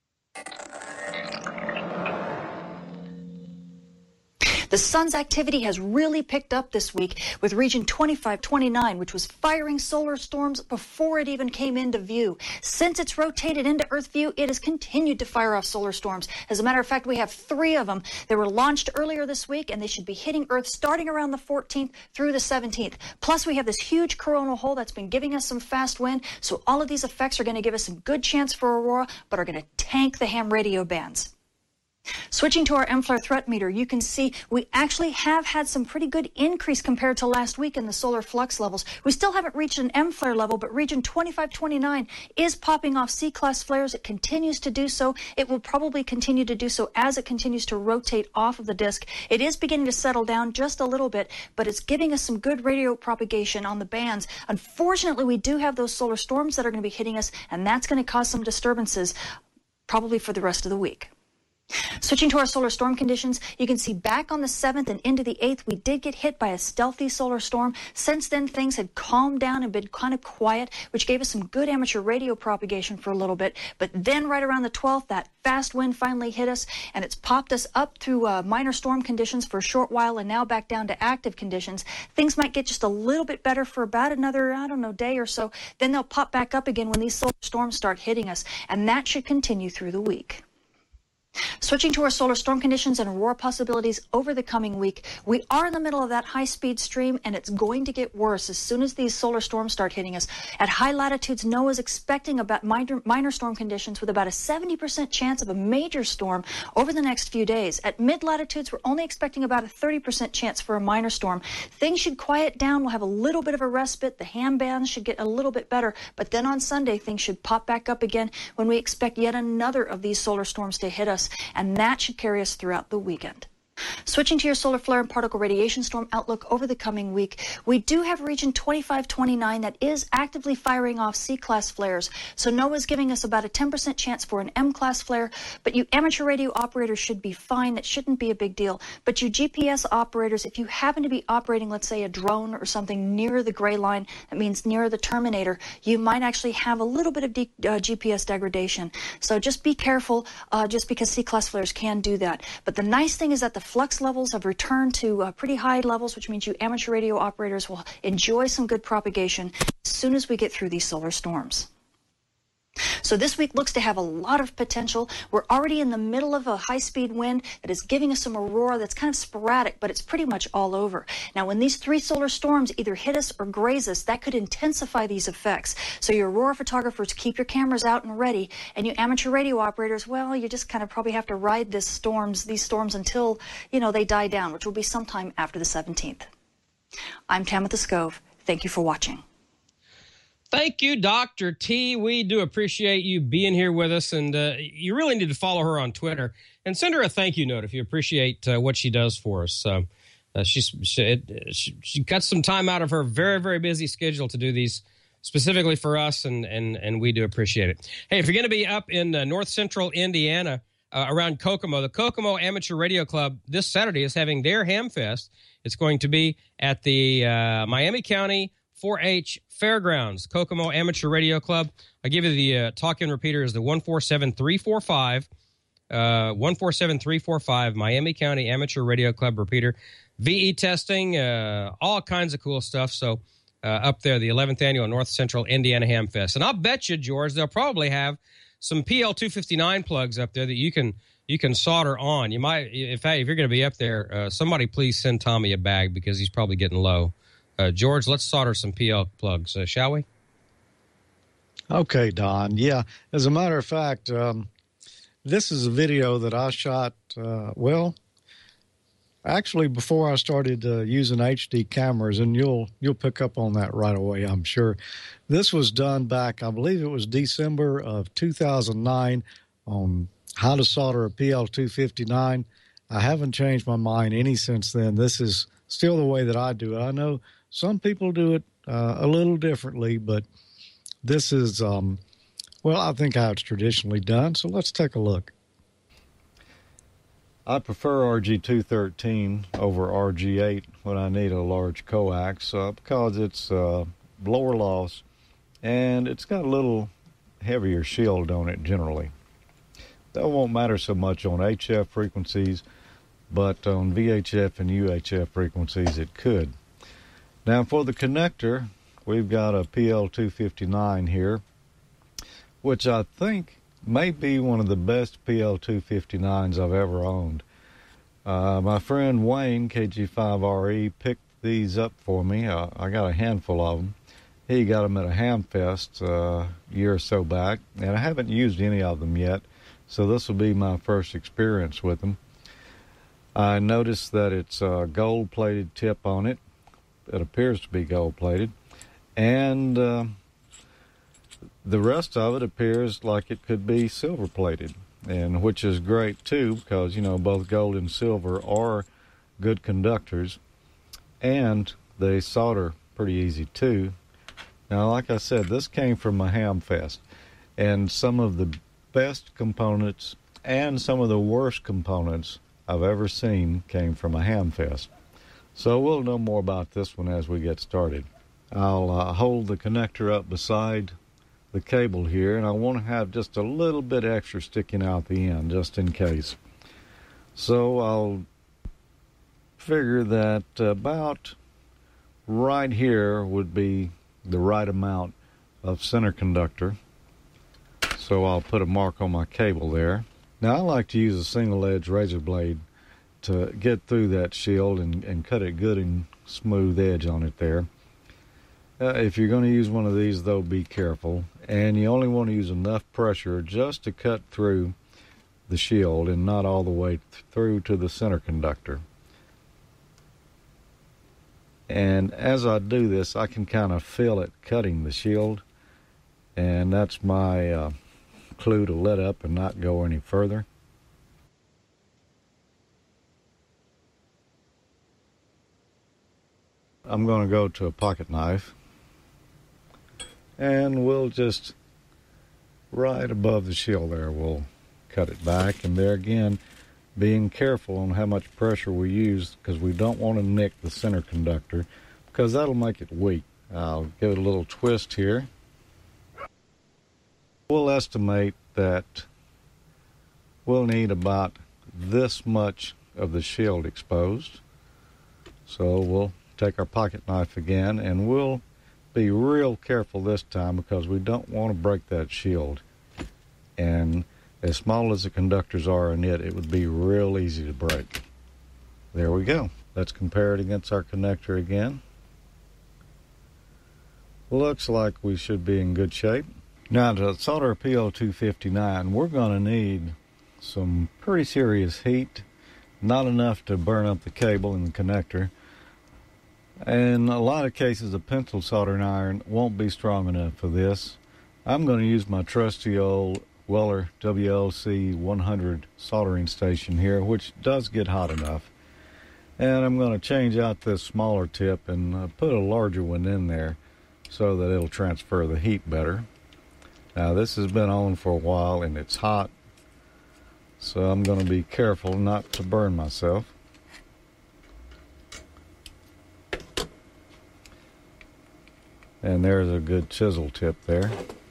The sun's activity has really picked up this week with region twenty-five twenty-nine, which was firing solar storms before it even came into view. Since it's rotated into Earth view, it has continued to fire off solar storms. As a matter of fact, we have three of them. They were launched earlier this week, and they should be hitting Earth starting around the fourteenth through the seventeenth. Plus, we have this huge coronal hole that's been giving us some fast wind, so all of these effects are going to give us some good chance for aurora, but are going to tank the ham radio bands. Switching to our M-flare threat meter, you can see we actually have had some pretty good increase compared to last week in the solar flux levels. We still haven't reached an M-flare level, but region twenty-five twenty-nine is popping off C-class flares. It continues to do so. It will probably continue to do so as it continues to rotate off of the disk. It is beginning to settle down just a little bit, but it's giving us some good radio propagation on the bands. Unfortunately, we do have those solar storms that are going to be hitting us, and that's going to cause some disturbances probably for the rest of the week. Switching to our solar storm conditions, you can see back on the seventh and into the eighth, we did get hit by a stealthy solar storm. Since then, things had calmed down and been kind of quiet, which gave us some good amateur radio propagation for a little bit. But then right around the twelfth, that fast wind finally hit us, and it's popped us up through uh, minor storm conditions for a short while and now back down to active conditions. Things might get just a little bit better for about another, I don't know, day or so. Then they'll pop back up again when these solar storms start hitting us, and that should continue through the week. Switching to our solar storm conditions and aurora possibilities over the coming week, we are in the middle of that high-speed stream, and it's going to get worse as soon as these solar storms start hitting us. At high latitudes, NOAA is expecting about minor, minor storm conditions with about a seventy percent chance of a major storm over the next few days. At mid-latitudes, we're only expecting about a thirty percent chance for a minor storm. Things should quiet down. We'll have a little bit of a respite. The ham bands should get a little bit better, but then on Sunday, things should pop back up again when we expect yet another of these solar storms to hit us, and that should carry us throughout the weekend. Switching to your solar flare and particle radiation storm outlook over the coming week, we do have region twenty-five twenty-nine that is actively firing off C-class flares. So NOAA is giving us about a ten percent chance for an M-class flare, but you amateur radio operators should be fine. That shouldn't be a big deal. But you G P S operators, if you happen to be operating, let's say, a drone or something near the gray line, that means near the terminator, you might actually have a little bit of de- uh, G P S degradation. So just be careful, uh, just because C-class flares can do that. But the nice thing is that the flux levels have returned to uh, pretty high levels, which means you amateur radio operators will enjoy some good propagation as soon as we get through these solar storms. So this week looks to have a lot of potential. We're already in the middle of a high-speed wind that is giving us some aurora that's kind of sporadic, but it's pretty much all over. Now, when these three solar storms either hit us or graze us, that could intensify these effects. So your aurora photographers, keep your cameras out and ready. And you amateur radio operators, well, you just kind of probably have to ride this storms, these storms until, you know, they die down, which will be sometime after the seventeenth. I'm Tamitha Skov. Thank you for watching. Thank you, Doctor T. We do appreciate you being here with us, and uh, you really need to follow her on Twitter and send her a thank you note if you appreciate uh, what she does for us. Um, uh, she's, she, it, she, she got some time out of her very, very busy schedule to do these specifically for us, and and and we do appreciate it. Hey, if you're going to be up in uh, north central Indiana uh, around Kokomo, the Kokomo Amateur Radio Club this Saturday is having their Ham Fest. It's going to be at the uh, Miami County four H Fairgrounds, Kokomo Amateur Radio Club. I'll give you the uh, talk-in repeater is the one four seven three four five, uh, one four seven three four five, Miami County Amateur Radio Club repeater. V E testing, uh, all kinds of cool stuff. So uh, up there, the eleventh Annual North Central Indiana Ham Fest. And I'll bet you, George, they'll probably have some P L two fifty-nine plugs up there that you can you can solder on. You might, in fact, if you're going to be up there, uh, somebody please send Tommy a bag because he's probably getting low. Uh, George, let's solder some P L plugs, uh, shall we? Okay, Don. Yeah, as a matter of fact, um, this is a video that I shot, uh, well, actually before I started uh, using H D cameras, and you'll you'll pick up on that right away, I'm sure. This was done back, I believe it was December of two thousand nine on how to solder a P L two fifty-nine. I haven't changed my mind any since then. This is still the way that I do it. I know some people do it uh, a little differently, but this is, um, well, I think how it's traditionally done. So let's take a look. I prefer R G two thirteen over R G eight when I need a large coax uh, because it's uh, lower loss and it's got a little heavier shield on it generally. That won't matter so much on H F frequencies, but on V H F and U H F frequencies it could. Now for the connector, we've got a P L two fifty-nine here, which I think may be one of the best P L two fifty-nines I've ever owned. Uh, my friend Wayne, K G five R E, picked these up for me. Uh, I got a handful of them. He got them at a ham fest uh, a year or so back, and I haven't used any of them yet, so this will be my first experience with them. I noticed that it's a gold-plated tip on it. It appears to be gold-plated. And uh, the rest of it appears like it could be silver-plated, and which is great, too, because, you know, both gold and silver are good conductors, and they solder pretty easy, too. Now, like I said, this came from a ham fest, and some of the best components and some of the worst components I've ever seen came from a Hamfest. So we'll know more about this one as we get started. I'll uh, hold the connector up beside the cable here, and I want to have just a little bit extra sticking out the end just in case. So I'll figure that about right here would be the right amount of center conductor. So I'll put a mark on my cable there. Now I like to use a single edge razor blade to get through that shield and, and cut it good and smooth edge on it there. Uh, if you're going to use one of these though, be careful, and you only want to use enough pressure just to cut through the shield and not all the way th- through to the center conductor. And as I do this, I can kind of feel it cutting the shield, and that's my uh, clue to let up and not go any further. I'm going to go to a pocket knife, and we'll just right above the shield there, we'll cut it back. And there again, being careful on how much pressure we use, because we don't want to nick the center conductor, because that'll make it weak. I'll give it a little twist here. We'll estimate that we'll need about this much of the shield exposed. So we'll take our pocket knife again, and we'll be real careful this time because we don't want to break that shield. And as small as the conductors are in it, it would be real easy to break. There we go. Let's compare it against our connector again. Looks like we should be in good shape. Now to solder a P L two fifty-nine, we're going to need some pretty serious heat. Not enough to burn up the cable and the connector. In a lot of cases, a pencil soldering iron won't be strong enough for this. I'm going to use my trusty old Weller W L C one hundred soldering station here, which does get hot enough. And I'm going to change out this smaller tip and uh, put a larger one in there so that it'll transfer the heat better. Now this has been on for a while and it's hot, so I'm going to be careful not to burn myself. And there's a good chisel tip there.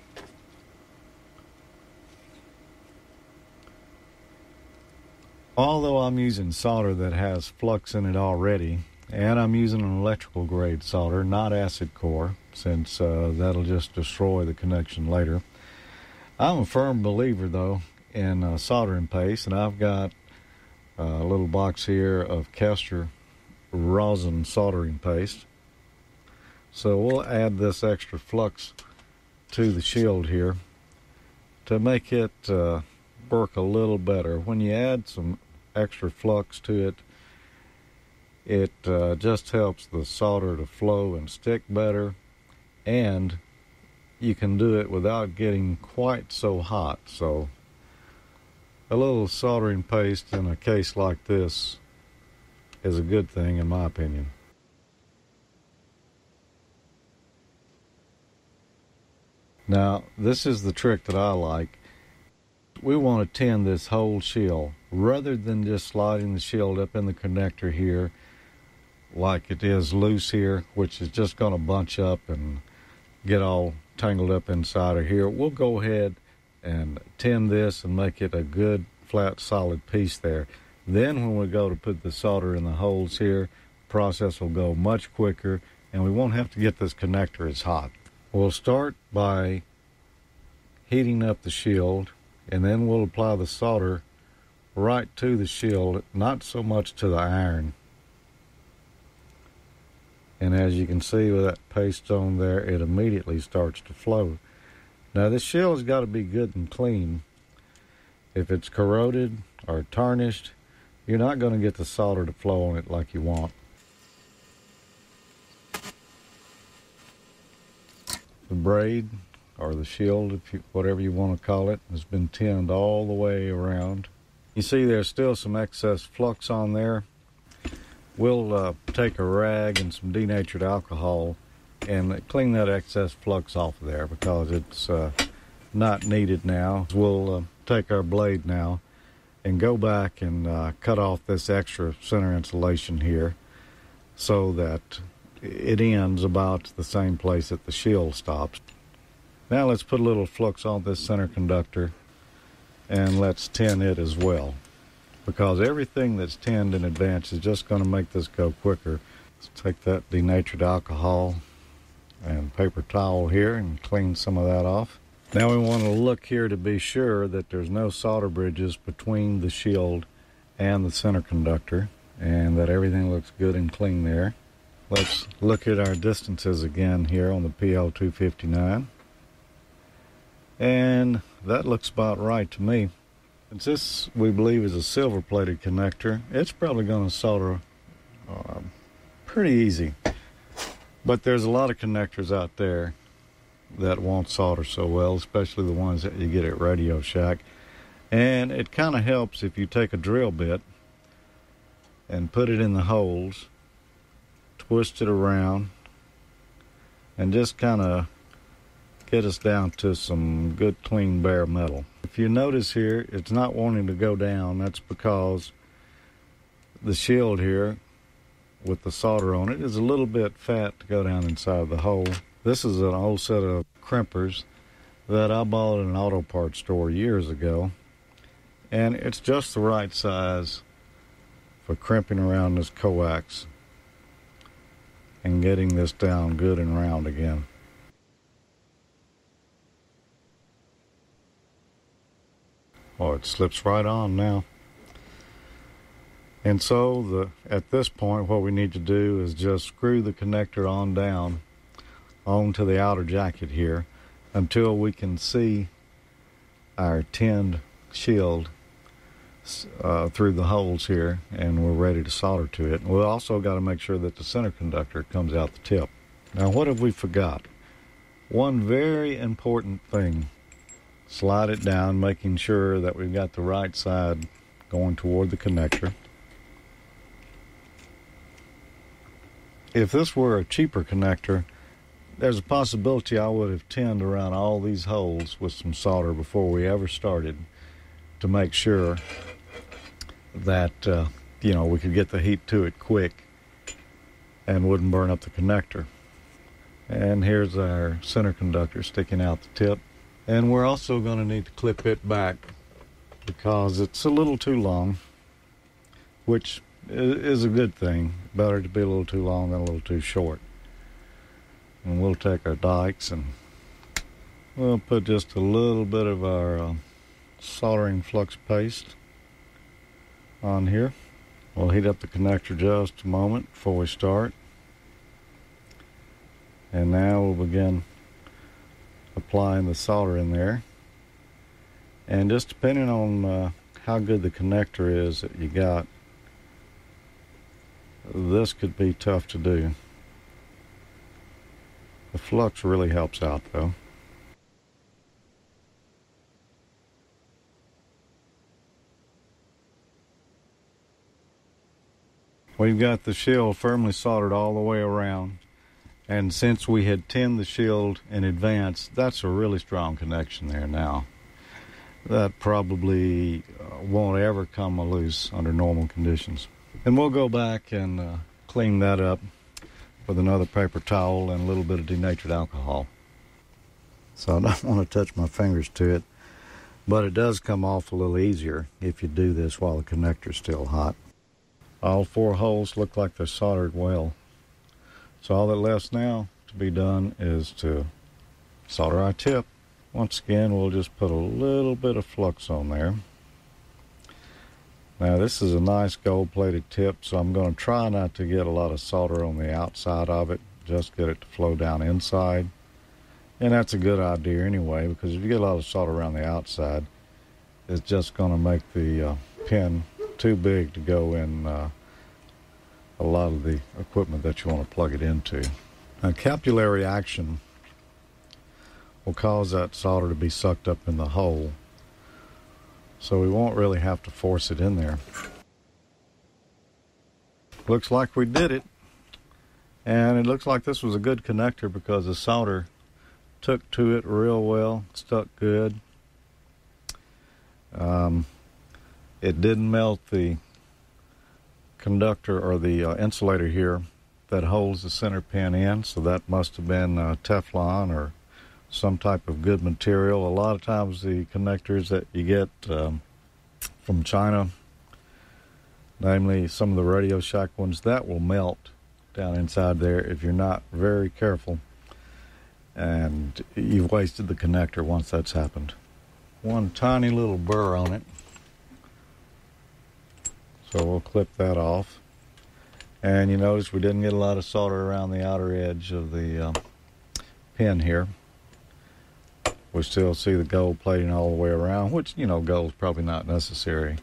Although I'm using solder that has flux in it already, and I'm using an electrical grade solder, not acid core, since uh, that'll just destroy the connection later. I'm a firm believer, though, in uh, soldering paste, and I've got a little box here of Kester rosin soldering paste. So we'll add this extra flux to the shield here to make it uh, work a little better. When you add some extra flux to it, it uh, just helps the solder to flow and stick better, and you can do it without getting quite so hot. So a little soldering paste in a case like this is a good thing in my opinion. Now, this is the trick that I like. We want to tin this whole shield rather than just sliding the shield up in the connector here like it is loose here, which is just going to bunch up and get all tangled up inside of here. We'll go ahead and tin this and make it a good flat solid piece there. Then when we go to put the solder in the holes here, the process will go much quicker and we won't have to get this connector as hot. We'll start by heating up the shield, and then we'll apply the solder right to the shield, not so much to the iron. And as you can see with that paste on there, it immediately starts to flow. Now this shield's got to be good and clean. If it's corroded or tarnished, you're not going to get the solder to flow on it like you want. The braid, or the shield, if you, whatever you want to call it, has been tinned all the way around. You see there's still some excess flux on there. We'll uh, take a rag and some denatured alcohol and clean that excess flux off of there because it's uh, not needed now. We'll uh, take our blade now and go back and uh, cut off this extra center insulation here so that it ends about the same place that the shield stops. Now let's put a little flux on this center conductor and let's tin it as well, because everything that's tinned in advance is just going to make this go quicker. Let's take that denatured alcohol and paper towel here and clean some of that off. Now we want to look here to be sure that there's no solder bridges between the shield and the center conductor and that everything looks good and clean there. Let's look at our distances again here on the P L two fifty-nine. And that looks about right to me. Since this, we believe, is a silver-plated connector, it's probably going to solder uh, pretty easy. But there's a lot of connectors out there that won't solder so well, especially the ones that you get at Radio Shack. And it kind of helps if you take a drill bit and put it in the holes, twist it around, and just kind of get us down to some good clean bare metal. If you notice here, it's not wanting to go down. That's because the shield here with the solder on it is a little bit fat to go down inside the hole. This is an old set of crimpers that I bought at an auto parts store years ago, and it's just the right size for crimping around this coax and getting this down good and round again. Oh, it slips right on now. And so the at this point what we need to do is just screw the connector on down onto the outer jacket here until we can see our tinned shield uh, through the holes here, and we're ready to solder to it. And we've also got to make sure that the center conductor comes out the tip. Now what have we forgot? One very important thing. Slide it down, making sure that we've got the right side going toward the connector. If this were a cheaper connector, there's a possibility I would have tinned around all these holes with some solder before we ever started to make sure that, uh, you know, we could get the heat to it quick and wouldn't burn up the connector. And here's our center conductor sticking out the tip. And we're also going to need to clip it back because it's a little too long, which is a good thing. Better to be a little too long than a little too short. And we'll take our dikes and we'll put just a little bit of our uh, soldering flux paste on here. We'll heat up the connector just a moment before we start. And now we'll begin applying the solder in there. And just depending on uh, how good the connector is that you got, this could be tough to do. The flux really helps out though. We've got the shield firmly soldered all the way around, and since we had tinned the shield in advance, that's a really strong connection there now. That probably uh, won't ever come loose under normal conditions. And we'll go back and uh, clean that up with another paper towel and a little bit of denatured alcohol. So I don't want to touch my fingers to it, but it does come off a little easier if you do this while the connector's still hot. All four holes look like they're soldered well. So all that left now to be done is to solder our tip. Once again, we'll just put a little bit of flux on there. Now this is a nice gold-plated tip, so I'm going to try not to get a lot of solder on the outside of it, just get it to flow down inside. And that's a good idea anyway, because if you get a lot of solder around the outside, it's just going to make the uh, pin too big to go in uh, a lot of the equipment that you want to plug it into. Now, capillary action will cause that solder to be sucked up in the hole, so we won't really have to force it in there. Looks like we did it, and it looks like this was a good connector because the solder took to it real well, stuck good. Um, it didn't melt the conductor or the uh, insulator here that holds the center pin in, so that must have been uh, Teflon or some type of good material. A lot of times the connectors that you get um, from China, namely some of the Radio Shack ones, that will melt down inside there if you're not very careful, and you've wasted the connector once that's happened. One tiny little burr on it, so we'll clip that off. And you notice we didn't get a lot of solder around the outer edge of the um, pin here. We still see the gold plating all the way around, which, you know, gold's probably not necessary.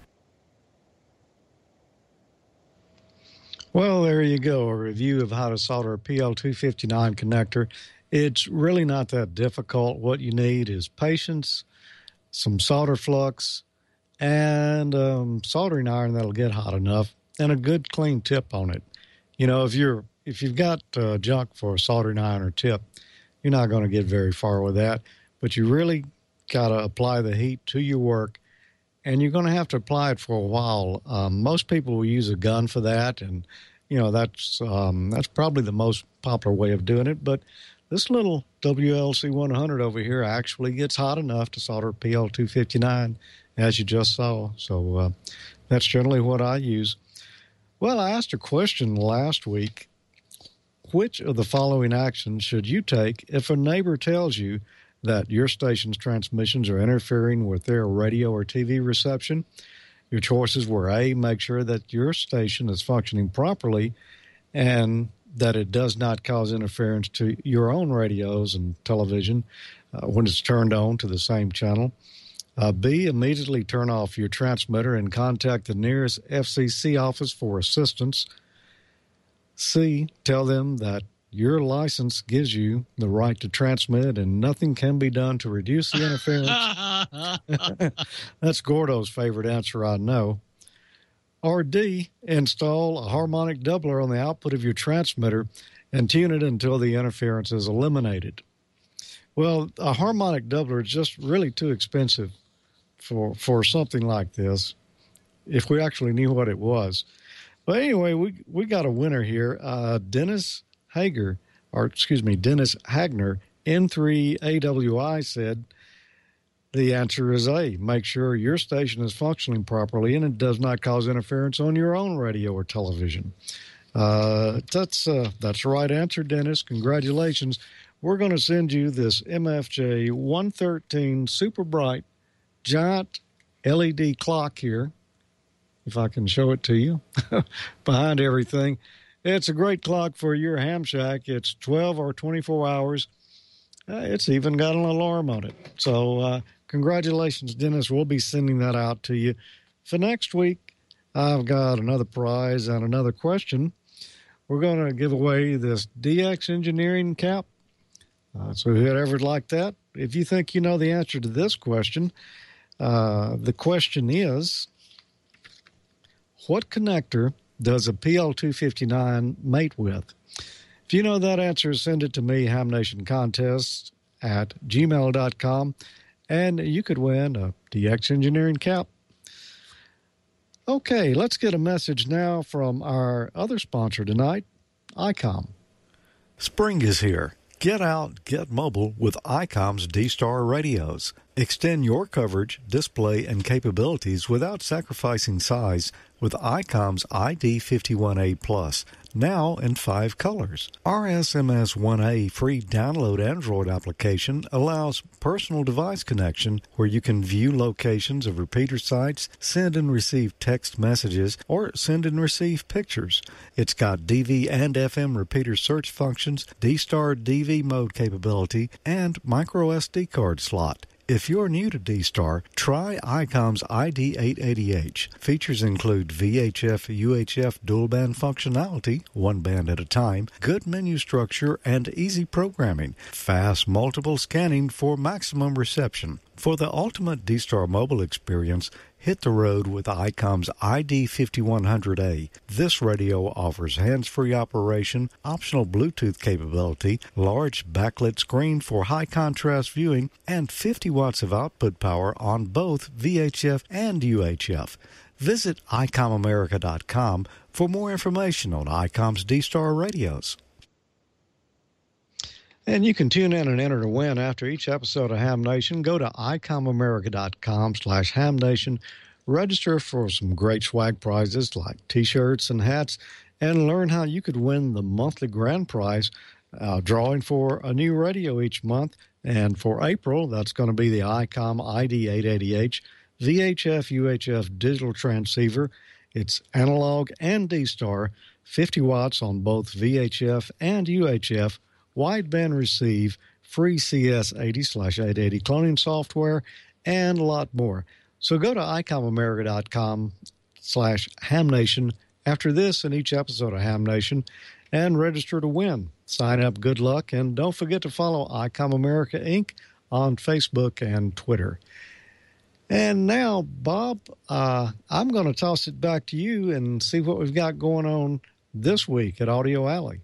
Well, there you go, a review of how to solder a P L two fifty-nine connector. It's really not that difficult. What you need is patience, some solder flux, and um, soldering iron that'll get hot enough, and a good clean tip on it. You know, if you're if you've got uh, junk for a soldering iron or tip, you're not going to get very far with that. But you really got to apply the heat to your work, and you're going to have to apply it for a while. Um, most people will use a gun for that, and you know that's um, that's probably the most popular way of doing it. But this little W L C one hundred over here actually gets hot enough to solder P L two fifty-nine, as you just saw. So uh, that's generally what I use. Well, I asked a question last week. Which of the following actions should you take if a neighbor tells you that your station's transmissions are interfering with their radio or T V reception? Your choices were A, make sure that your station is functioning properly and that it does not cause interference to your own radios and television uh, when it's turned on to the same channel. Uh, B, immediately turn off your transmitter and contact the nearest F C C office for assistance. C, tell them that your license gives you the right to transmit and nothing can be done to reduce the interference. That's Gordo's favorite answer, I know. Or D, install a harmonic doubler on the output of your transmitter and tune it until the interference is eliminated. Well, a harmonic doubler is just really too expensive for for something like this, if we actually knew what it was. But anyway, we, we got a winner here. Uh, Dennis Hager, or excuse me, Dennis Hagner, N three A W I said the answer is A. Make sure your station is functioning properly and it does not cause interference on your own radio or television. Uh, that's uh, that's the right answer, Dennis. Congratulations. We're going to send you this M F J one thirteen Super Bright giant L E D clock here, if I can show it to you, behind everything. It's a great clock for your ham shack. It's twelve or twenty-four hours. Uh, it's even got an alarm on it. So uh, congratulations, Dennis. We'll be sending that out to you. For next week, I've got another prize and another question. We're going to give away this D X Engineering cap. Uh, so whoever'd like that, if you think you know the answer to this question, uh, the question is, what connector does a P L two fifty-nine mate with? If you know that answer, send it to me, hamnationcontest at gmail dot com, and you could win a D X Engineering cap. Okay, let's get a message now from our other sponsor tonight, I COM. Spring is here. Get out, get mobile with I COM's D-Star radios. Extend your coverage, display, and capabilities without sacrificing size with I COM's I D fifty-one A Plus, now in five colors. Our S M S one A free download Android application allows personal device connection where you can view locations of repeater sites, send and receive text messages, or send and receive pictures. It's got D V and F M repeater search functions, D-Star D V mode capability, and micro S D card slot. If you're new to D-Star, try I COM's I D eight eighty H. Features include V H F U H F dual-band functionality, one band at a time, good menu structure, and easy programming. Fast multiple scanning for maximum reception. For the ultimate D-Star mobile experience, hit the road with I COM's I D fifty-one hundred A. This radio offers hands-free operation, optional Bluetooth capability, large backlit screen for high-contrast viewing, and fifty watts of output power on both V H F and U H F. Visit I COM America dot com for more information on I COM's D-Star radios. And you can tune in and enter to win after each episode of Ham Nation. Go to I COM America dot com slash Ham Nation. Register for some great swag prizes like T-shirts and hats, and learn how you could win the monthly grand prize, uh, drawing for a new radio each month. And for April, that's going to be the I COM I D eight eighty H V H F U H F digital transceiver. It's analog and D-Star, fifty watts on both V H F and U H F, wideband receive, free C S eighty slash eight eighty cloning software, and a lot more. So go to I COM America dot com slash Ham Nation after this and each episode of Ham Nation and register to win. Sign up, good luck, and don't forget to follow I COM America Incorporated on Facebook and Twitter. And now, Bob, uh, I'm going to toss it back to you and see what we've got going on this week at Audio Alley.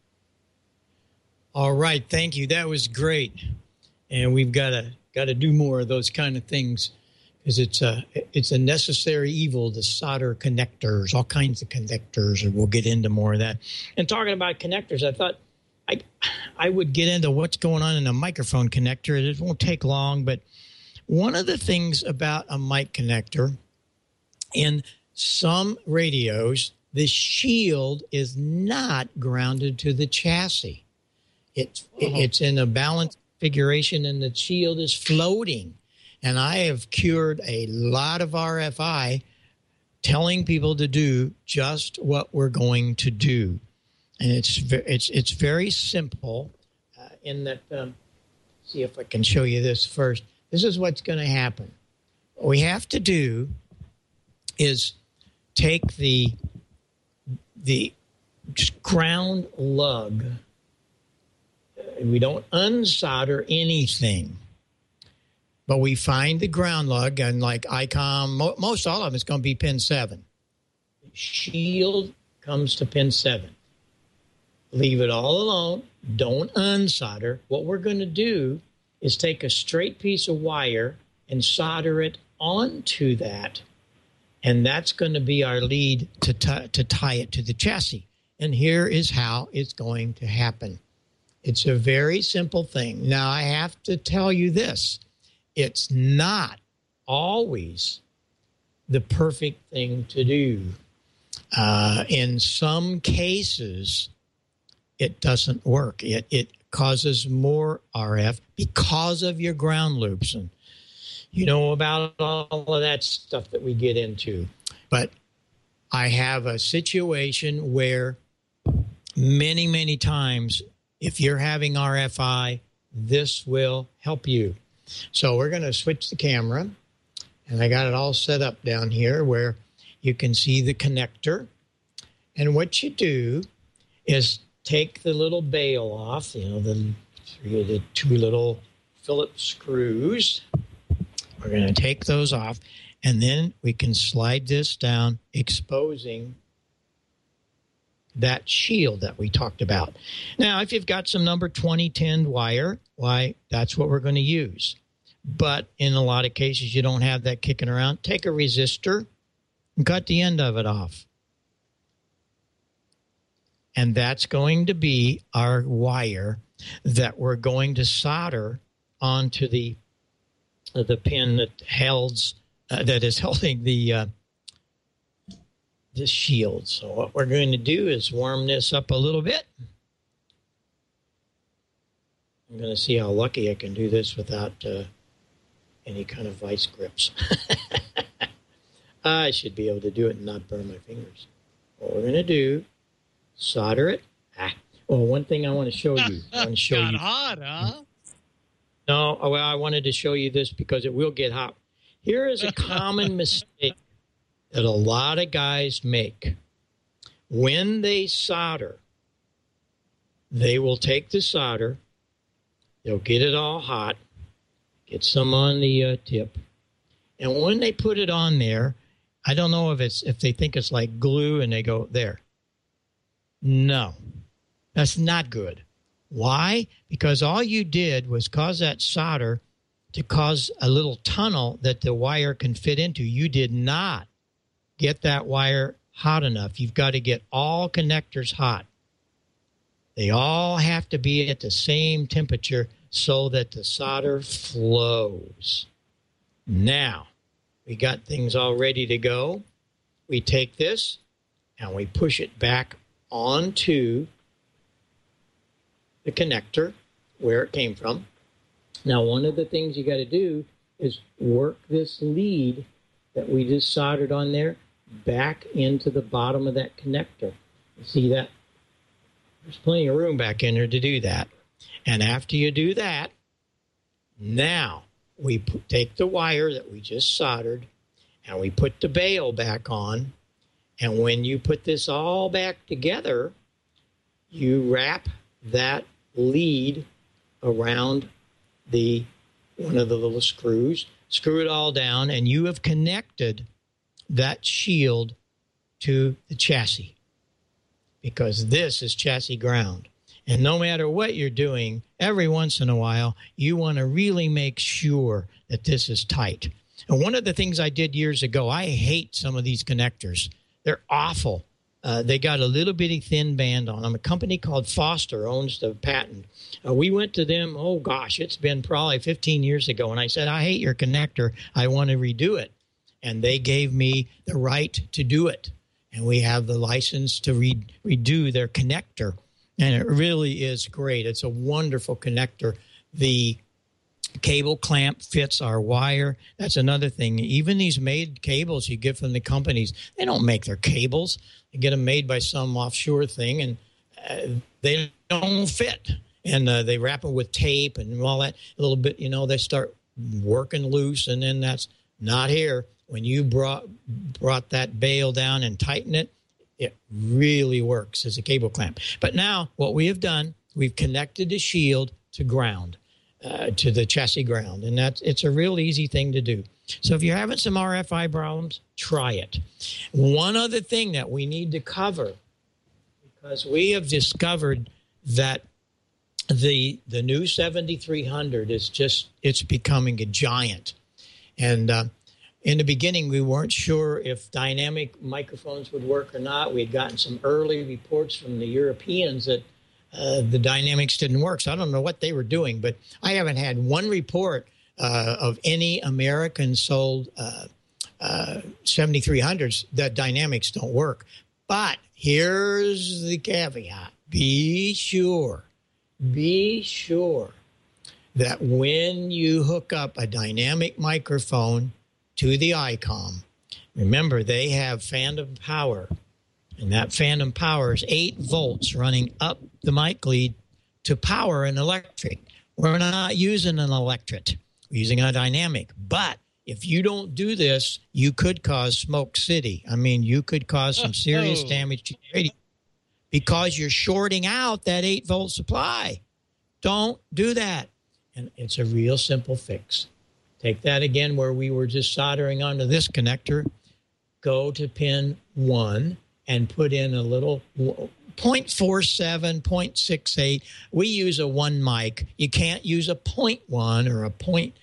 All right, thank you. That was great, and we've got to got to do more of those kind of things because it's a it's a necessary evil to solder connectors, all kinds of connectors, and we'll get into more of that. And talking about connectors, I thought I I would get into what's going on in a microphone connector. It won't take long, but one of the things about a mic connector, in some radios, the shield is not grounded to the chassis. It's, oh. it's in a balanced configuration, and the shield is floating. And I have cured a lot of R F I telling people to do just what we're going to do. And it's, it's, it's very simple uh, in that, um, see if I can show you this first. This is what's going to happen. What we have to do is take the the ground lug. We don't unsolder anything, but we find the ground lug, and like I COM, most all of them is going to be pin seven. Shield comes to pin seven. Leave it all alone. Don't unsolder. What we're going to do is take a straight piece of wire and solder it onto that, and that's going to be our lead to, t- to tie it to the chassis. And here is how it's going to happen. It's a very simple thing. Now, I have to tell you this. It's not always the perfect thing to do. Uh, in some cases, it doesn't work. It, it causes more R F because of your ground loops. And you know about all of that stuff that we get into. But I have a situation where many, many times, if you're having R F I, this will help you. So we're going to switch the camera, and I got it all set up down here where you can see the connector. And what you do is take the little bail off, you know, the, the two little Phillips screws. We're going to take those off, and then we can slide this down, exposing that shield that we talked about. Now, if you've got some number twenty ten wire, why, that's what we're going to use. But in a lot of cases, you don't have that kicking around. Take a resistor and cut the end of it off. And that's going to be our wire that we're going to solder onto the uh, the pin that holds uh, that is holding the uh, the shield. So what we're going to do is warm this up a little bit. I'm going to see how lucky I can do this without uh, any kind of vice grips. I should be able to do it and not burn my fingers. What we're going to do, solder it. Ah. Well, one thing I want to show you. I want to show Got you. hot, huh? No, well, I wanted to show you this because it will get hot. Here is a common mistake that a lot of guys make. When they solder, they will take the solder, they'll get it all hot, get some on the uh, tip, and when they put it on there, I don't know if it's if they think it's like glue and they go, there. No, that's not good. Why? Because all you did was cause that solder to cause a little tunnel that the wire can fit into. You did not get that wire hot enough. You've got to get all connectors hot. They all have to be at the same temperature so that the solder flows. Now, we got things all ready to go. We take this and we push it back onto the connector where it came from. Now, one of the things you got to do is work this lead that we just soldered on there back into the bottom of that connector. You see that? There's plenty of room back in there to do that. And after you do that, now we put, take the wire that we just soldered and we put the bail back on. And when you put this all back together, you wrap that lead around the one of the little screws, screw it all down, and you have connected that shield to the chassis, because this is chassis ground. And no matter what you're doing, every once in a while, you want to really make sure that this is tight. And one of the things I did years ago, I hate some of these connectors. They're awful. Uh, they got a little bitty thin band on them. A company called Foster owns the patent. Uh, we went to them, oh gosh, it's been probably fifteen years ago. And I said, I hate your connector. I want to redo it. And they gave me the right to do it. And we have the license to re- redo their connector. And it really is great. It's a wonderful connector. The cable clamp fits our wire. That's another thing. Even these made cables you get from the companies, they don't make their cables. They get them made by some offshore thing, and uh, they don't fit. And uh, they wrap them with tape and all that. A little bit, you know, they start working loose, and then that's not here. When you brought brought that bail down and tighten it, it really works as a cable clamp. But now what we have done, we've connected the shield to ground, uh, to the chassis ground. And that's it's a real easy thing to do. So if you're having some R F I problems, try it. One other thing that we need to cover, because we have discovered that the the new seventy-three hundred is just, it's becoming a giant. And uh, in the beginning, we weren't sure if dynamic microphones would work or not. We had gotten some early reports from the Europeans that uh, the dynamics didn't work. So I don't know what they were doing, but I haven't had one report uh, of any American sold uh, uh, seventy-three hundreds that dynamics don't work. But here's the caveat. Be sure, be sure that when you hook up a dynamic microphone to the ICOM, remember they have phantom power, and that phantom power is eight volts running up the mic lead to power an electric. We're not using an electric, we're using a dynamic. But if you don't do this, you could cause smoke city. I mean, you could cause some serious oh. damage to your radio because you're shorting out that eight volt supply. Don't do that. And it's a real simple fix. Take that again where we were just soldering onto this connector. Go to pin one and put in a little zero point four seven, zero point six eight. We use a one mic. You can't use a zero point one or a zero point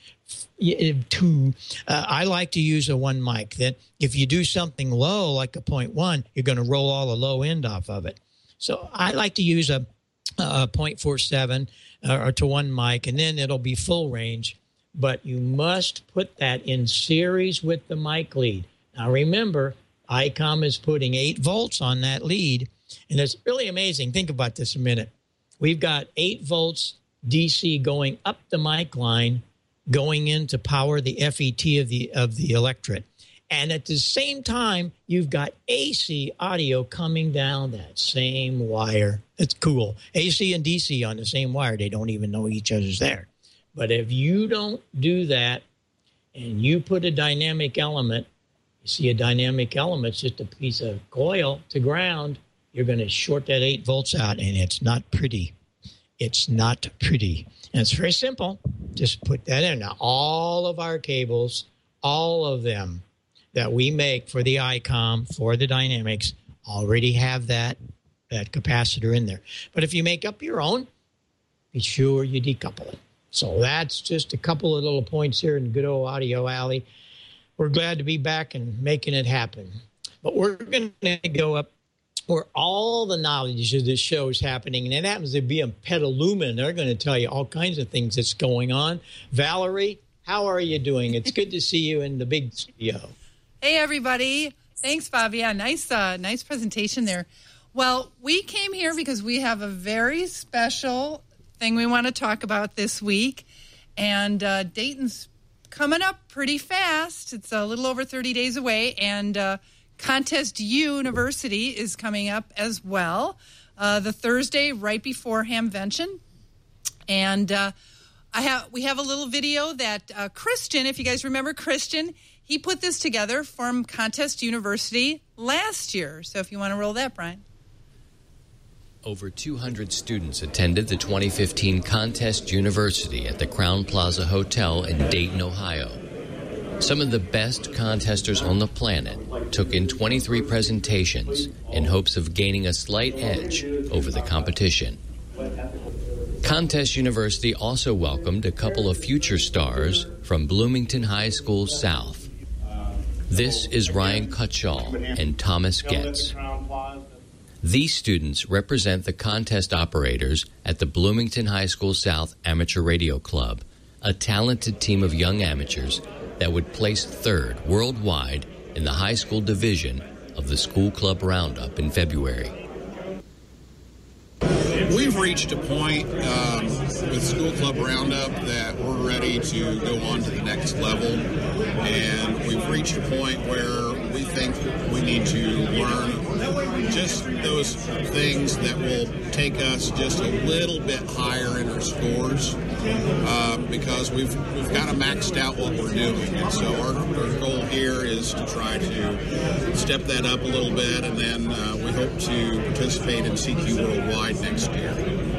two. Uh, I like to use a one mic. Then if you do something low like a zero point one, you're going to roll all the low end off of it. So I like to use a, a zero point four seven or to one mic, and then it'll be full range. But you must put that in series with the mic lead. Now, remember, ICOM is putting eight volts on that lead, and it's really amazing. Think about this a minute. We've got eight volts D C going up the mic line, going in to power the F E T of the of the electret. And at the same time, you've got A C audio coming down that same wire. It's cool. A C and D C on the same wire. They don't even know each other's there. But if you don't do that and you put a dynamic element, you see a dynamic element, it's just a piece of coil to ground, you're going to short that eight volts out, and it's not pretty. It's not pretty. And it's very simple. Just put that in. Now, all of our cables, all of them that we make for the ICOM, for the dynamics, already have that, that capacitor in there. But if you make up your own, be sure you decouple it. So that's just a couple of little points here in good old Audio Alley. We're glad to be back and making it happen. But we're going to go up where all the knowledge of this show is happening. And it happens to be in Petaluma, and they're going to tell you all kinds of things that's going on. Valerie, how are you doing? It's good to see you in the big studio. Hey, everybody. Thanks, Bob. Yeah, nice, uh, nice presentation there. Well, we came here because we have a very special thing we want to talk about this week. And uh, Dayton's coming up pretty fast. It's a little over thirty days away. And uh, Contest University is coming up as well, uh, the Thursday right before Hamvention. And uh, I have we have a little video that uh, Christian, if you guys remember Christian, he put this together from Contest University last year. So if you want to roll that, Brian. Over two hundred students attended the twenty fifteen Contest University at the Crowne Plaza Hotel in Dayton, Ohio. Some of the best contesters on the planet took in twenty-three presentations in hopes of gaining a slight edge over the competition. Contest University also welcomed a couple of future stars from Bloomington High School South. This is Ryan Cutshall and Thomas Getz. These students represent the contest operators at the Bloomington High School South Amateur Radio Club, a talented team of young amateurs that would place third worldwide in the high school division of the School Club Roundup in February. We've reached a point um, with School Club Roundup that we're ready to go on to the next level, and we've reached a point where we think we need to learn just those things that will take us just a little bit higher in our scores, uh, because we've we've kind of maxed out what we're doing, and so our, our goal here is to try to step that up a little bit, and then uh, we hope to participate in C Q Worldwide next year.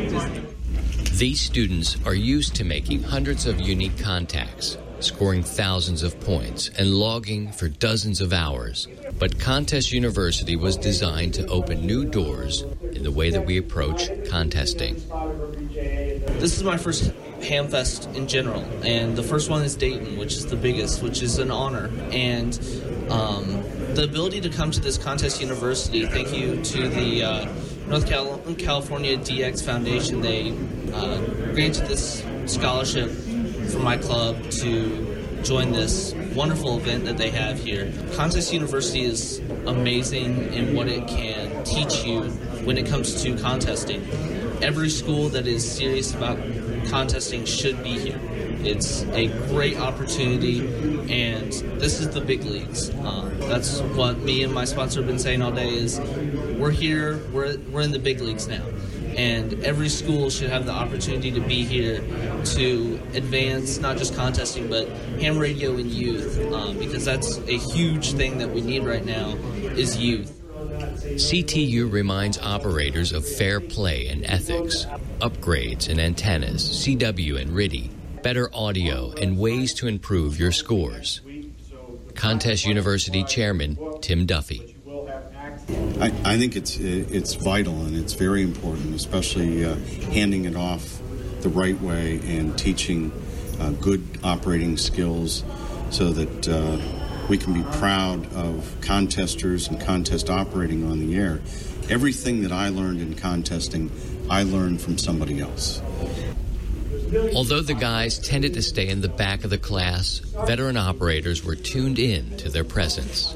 These students are used to making hundreds of unique contacts, scoring thousands of points, and logging for dozens of hours. But Contest University was designed to open new doors in the way that we approach contesting. This is my first Hamfest in general, and the first one is Dayton, which is the biggest, which is an honor. And um, the ability to come to this Contest University, thank you to the uh, North Cal- California D X Foundation. They uh, granted this scholarship for my club to join this wonderful event that they have here. Contest University is amazing in what it can teach you when it comes to contesting. Every school that is serious about contesting should be here. It's a great opportunity, and this is the big leagues. Um, that's what me and my sponsor have been saying all day is we're here, we're, we're in the big leagues now. And every school should have the opportunity to be here to advance not just contesting, but ham radio and youth, um, because that's a huge thing that we need right now is youth. C T U reminds operators of fair play and ethics, upgrades and antennas, C W and R I D I, better audio, and ways to improve your scores. Contest University Chairman Tim Duffy. I, I think it's it's vital and it's very important, especially uh, handing it off the right way and teaching uh, good operating skills so that uh, we can be proud of contesters and contest operating on the air. Everything that I learned in contesting, I learned from somebody else. Although the guys tended to stay in the back of the class, veteran operators were tuned in to their presence.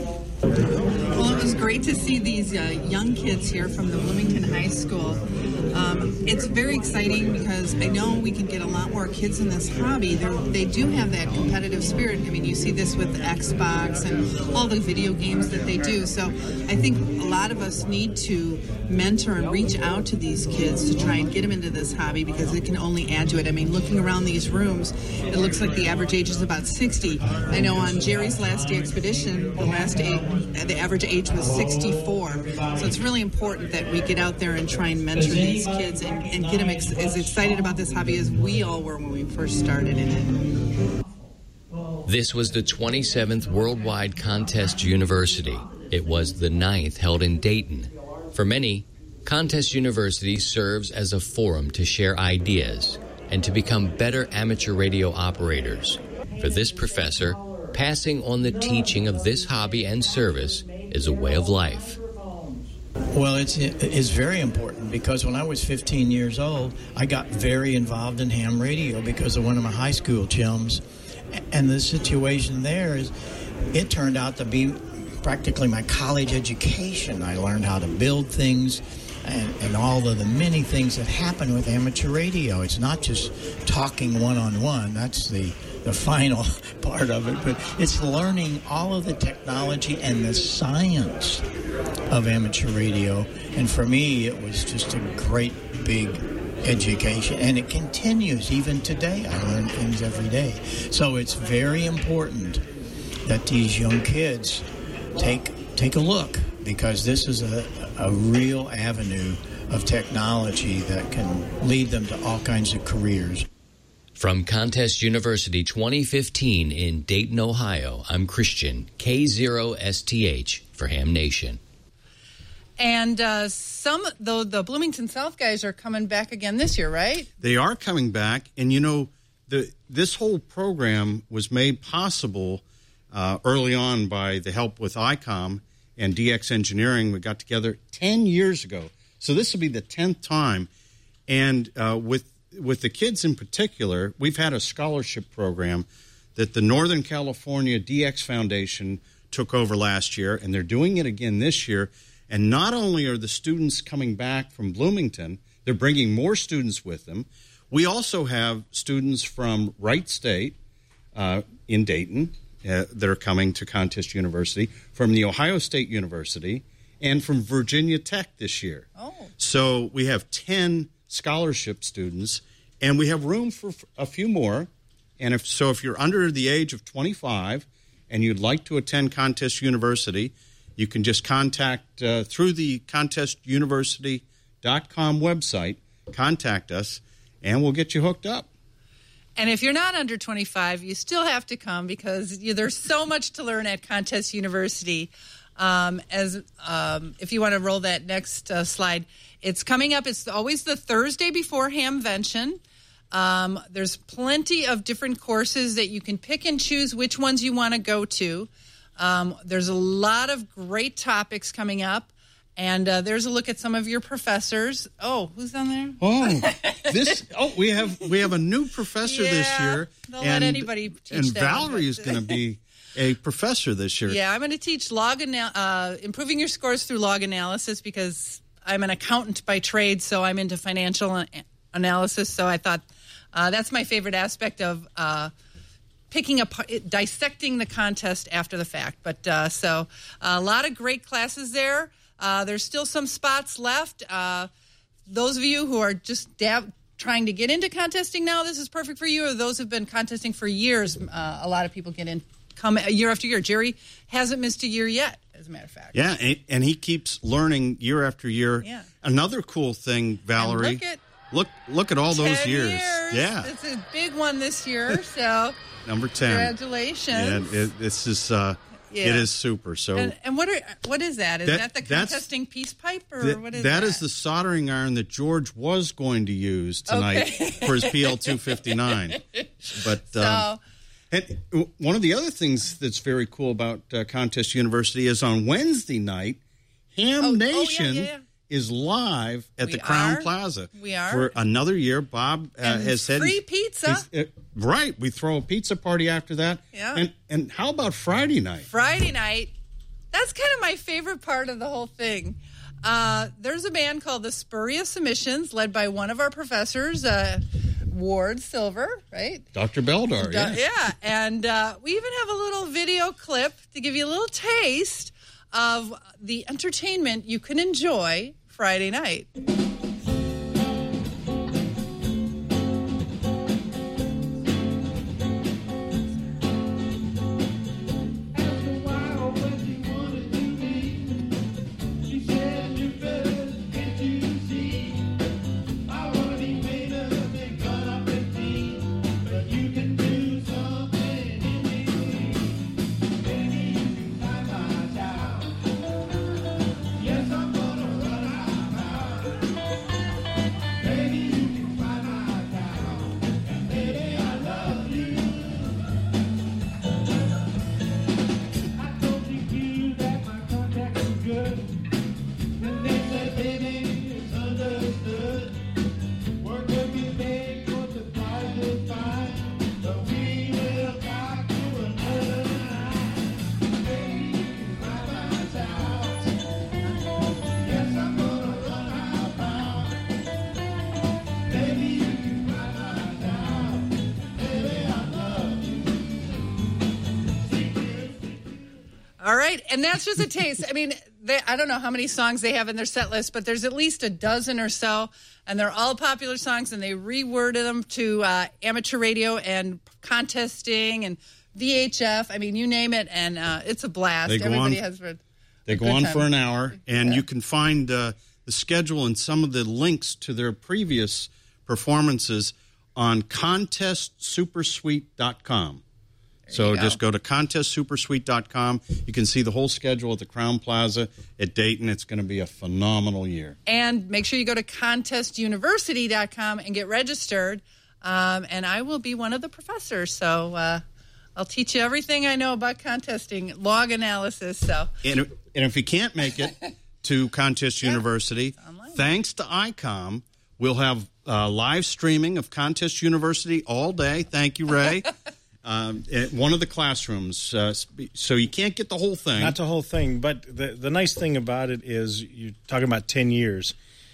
Well, it was great to see these uh, young kids here from the Bloomington High School. Um, it's very exciting because I know we can get a lot more kids in this hobby. They're, they do have that competitive spirit. I mean, you see this with the Xbox and all the video games that they do. So I think a lot of us need to mentor and reach out to these kids to try and get them into this hobby because it can only add to it. I mean, looking around these rooms, it looks like the average age is about sixty. I know on Jerry's last day expedition, the last age, the average age was sixty-four. So it's really important that we get out there and try and mentor these kids and, and get them ex- as excited about this hobby as we all were when we first started in it. This was the twenty-seventh Worldwide Contest University. It was the ninth held in Dayton. For many, Contest University serves as a forum to share ideas and to become better amateur radio operators. For this professor, passing on the teaching of this hobby and service is a way of life. Well, it's it's very important because when I was fifteen years old, I got very involved in ham radio because of one of my high school chums. And the situation there is, it turned out to be practically my college education. I learned how to build things and, and all of the many things that happen with amateur radio. It's not just talking one-on-one. That's the, the final part of it. But it's learning all of the technology and the science of amateur radio. And for me, it was just a great big education. And it continues even today. I learn things every day. So it's very important that these young kids take take a look, because this is a, a real avenue of technology that can lead them to all kinds of careers. From Contest University twenty fifteen in Dayton, Ohio, I'm Christian, K zero S T H for Ham Nation. And uh, some, though, the Bloomington South guys are coming back again this year, right? They are coming back, and you know, the this whole program was made possible uh, early on by the help with I COM and D X Engineering. We got together ten years ago, so this will be the tenth time. And uh, with with the kids in particular, we've had a scholarship program that the Northern California D X Foundation took over last year, and they're doing it again this year. And not only are the students coming back from Bloomington, they're bringing more students with them. We also have students from Wright State uh, in Dayton uh, that are coming to Contest University, from the Ohio State University, and from Virginia Tech this year. Oh. So we have ten scholarship students, and we have room for a few more. And if so, if you're under the age of twenty-five and you'd like to attend Contest University, you can just contact uh, through the contest university dot com website, contact us, and we'll get you hooked up. And if you're not under twenty-five, you still have to come, because you, there's so much to learn at Contest University. Um, as um, if you want to roll that next uh, slide, it's coming up. It's always the Thursday before Hamvention. Um, there's plenty of different courses that you can pick and choose which ones you want to go to. Um, there's a lot of great topics coming up, and uh, there's a look at some of your professors. Oh, who's on there? Oh, this. Oh, we have we have a new professor yeah, this year. They'll and, let anybody teach And them, Valerie but- is going to be a professor this year. Yeah, I'm going to teach log ana- uh, improving your scores through log analysis, because I'm an accountant by trade, so I'm into financial an- analysis. So I thought uh, that's my favorite aspect of uh, picking up, dissecting the contest after the fact. But uh, so a lot of great classes there. Uh, there's still some spots left. Uh, those of you who are just dab- trying to get into contesting now, this is perfect for you. Or those who've been contesting for years, uh, a lot of people get in, come year after year. Jerry hasn't missed a year yet, as a matter of fact. Yeah, and, and he keeps learning year after year. Yeah. Another cool thing, Valerie. And look at look look at all those ten years. years. Yeah, It's a big one this year, so number ten. congratulations. Yeah, it, this is uh, Yeah. it is super. So And, and what are what is that? Is that, That- the that's- contesting peace pipe, or Th- what is that? that is the soldering iron that George was going to use tonight Okay. for his P L two fifty-nine. But um, So- and w- one of the other things that's very cool about uh, Contest University is on Wednesday night, Ham Oh, oh, yeah, Nation yeah, yeah. is live at We the Crown are. Plaza. We are. For another year. Bob uh, And has said free he's- pizza. he's- uh, right. We throw a pizza party after that. Yeah. And and how about Friday night? Friday night. That's kind of my favorite part of the whole thing. Uh, there's a band called the Spurious Emissions, led by one of our professors, uh, Ward Silver, right? Doctor Beldar, yeah. yeah. And uh, we even have a little video clip to give you a little taste of the entertainment you can enjoy Friday night. All right, and that's just a taste. I mean, they, I don't know how many songs they have in their set list, but there's at least a dozen or so, and they're all popular songs, and they reworded them to uh, amateur radio and contesting and V H F. I mean, you name it, and uh, it's a blast. They go Everybody on, has a They go good on time. for an hour, and Yeah. you can find uh, the schedule and some of the links to their previous performances on contest super suite dot com. So go. just go to contest super suite dot com. You can see the whole schedule at the Crown Plaza at Dayton. It's going to be a phenomenal year. And make sure you go to contest university dot com and get registered. Um, and I will be one of the professors. So uh, I'll teach you everything I know about contesting, log analysis. So And, and if you can't make it to Contest University, thanks to I COM, we'll have uh, live streaming of Contest University all day. Thank you, Ray. Um, at one of the classrooms, uh, so you can't get the whole thing. Not the whole thing, but the the nice thing about it is you're talking about ten years.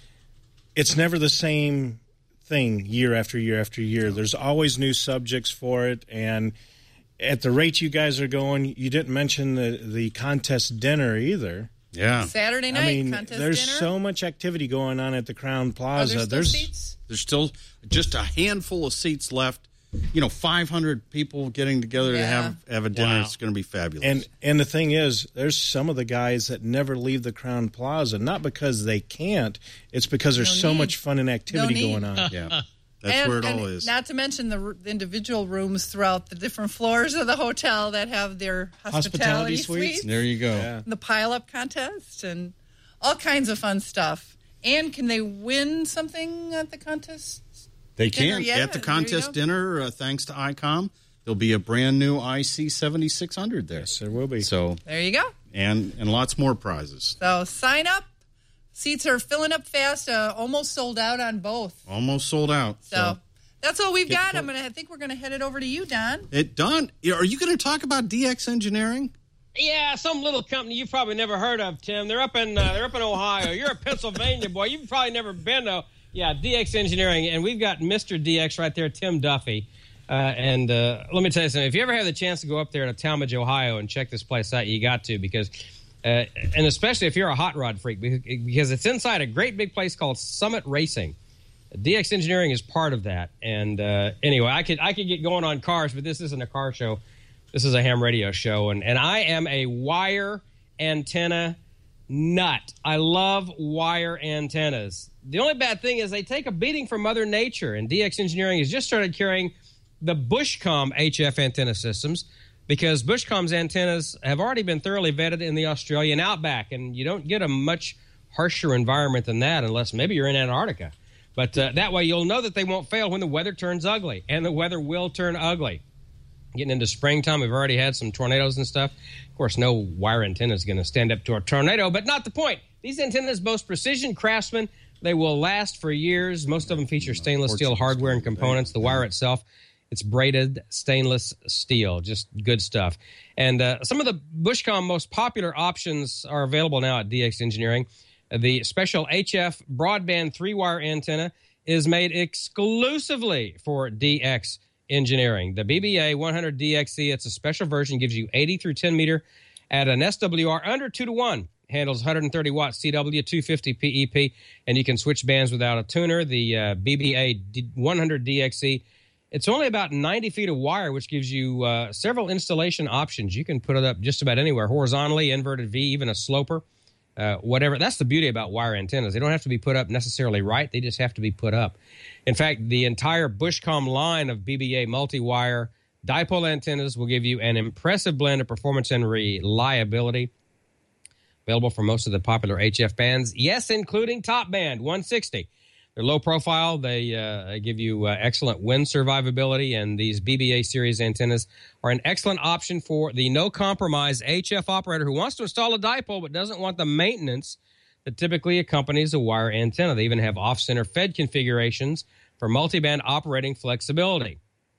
It's never the same thing year after year after year. There's always new subjects for it, and at the rate you guys are going, you didn't mention the, the contest dinner either. Yeah. Saturday night I mean, contest there's dinner. so much activity going on at the Crown Plaza. Are there still there's seats? There's still just a handful of seats left. You know, five hundred people getting together to Yeah. have have a dinner. Wow. It's going to be fabulous. And and the thing is, there's some of the guys that never leave the Crown Plaza, not because they can't, it's because there's No so need. much fun and activity No need. going on. yeah, that's and, where it and all is. Not to mention the, r- the individual rooms throughout the different floors of the hotel that have their hospitality, Hospitality suites. suites, There you go. Yeah. the pile-up contest, and all kinds of fun stuff. And can they win something at the contest? They dinner, can. yeah, At the there you contest go. dinner, uh, thanks to I COM, there'll be a brand new I C seventy-six hundred there. Yes, there will be. So, There you go. and and lots more prizes. So sign up. Seats are filling up fast. Uh, almost sold out on both. Almost sold out. So, that's all we've Get got. close. I'm gonna. I think we're gonna head it over to you, Don. It done. Are you going to talk about D X Engineering? Yeah, some little company you've probably never heard of, Tim. They're up in uh, they're up in Ohio. You're a Pennsylvania boy. You've probably never been though. Yeah, D X Engineering, and we've got Mister D X right there, Tim Duffy. Uh, and uh, let me tell you something. If you ever have the chance to go up there to Talmadge, Ohio, and check this place out, you got to because, uh, and especially if you're a hot rod freak, because it's inside a great big place called Summit Racing. D X Engineering is part of that. And uh, anyway, I could I could get going on cars, but this isn't a car show. This is a ham radio show, and, and I am a wire antenna nut. I love wire antennas. The only bad thing is they take a beating from Mother Nature, and D X Engineering has just started carrying the Bushcom H F antenna systems because Bushcom's antennas have already been thoroughly vetted in the Australian outback, and you don't get a much harsher environment than that unless maybe you're in Antarctica. But uh, that way you'll know that they won't fail when the weather turns ugly, and the weather will turn ugly. Getting into springtime, we've already had some tornadoes and stuff. Of course, no wire antenna is going to stand up to a tornado, but not the point. These antennas boast precision craftsmen. They will last for years. Most of them feature stainless steel hardware and components. The wire itself, it's braided stainless steel. Just good stuff. And uh, some of the Bushcom most popular options are available now at D X Engineering. The special H F broadband three-wire antenna is made exclusively for D X Engineering. The B B A one hundred D X E, it's a special version, gives you eighty through ten meter at an S W R under two to one. Handles one hundred thirty watt C W, two fifty P E P, and you can switch bands without a tuner. The uh, B B A one hundred D X E, it's only about ninety feet of wire, which gives you uh, several installation options. You can put it up just about anywhere, horizontally, inverted V, even a sloper, uh, whatever. That's the beauty about wire antennas. They don't have to be put up necessarily right. They just have to be put up. In fact, the entire Bushcom line of B B A multi-wire dipole antennas will give you an impressive blend of performance and reliability. Available for most of the popular H F bands, yes, including top band one sixty. They're low profile. They uh, give you uh, excellent wind survivability, and these B B A series antennas are an excellent option for the no-compromise H F operator who wants to install a dipole but doesn't want the maintenance that typically accompanies a wire antenna. They even have off-center fed configurations for multiband operating flexibility.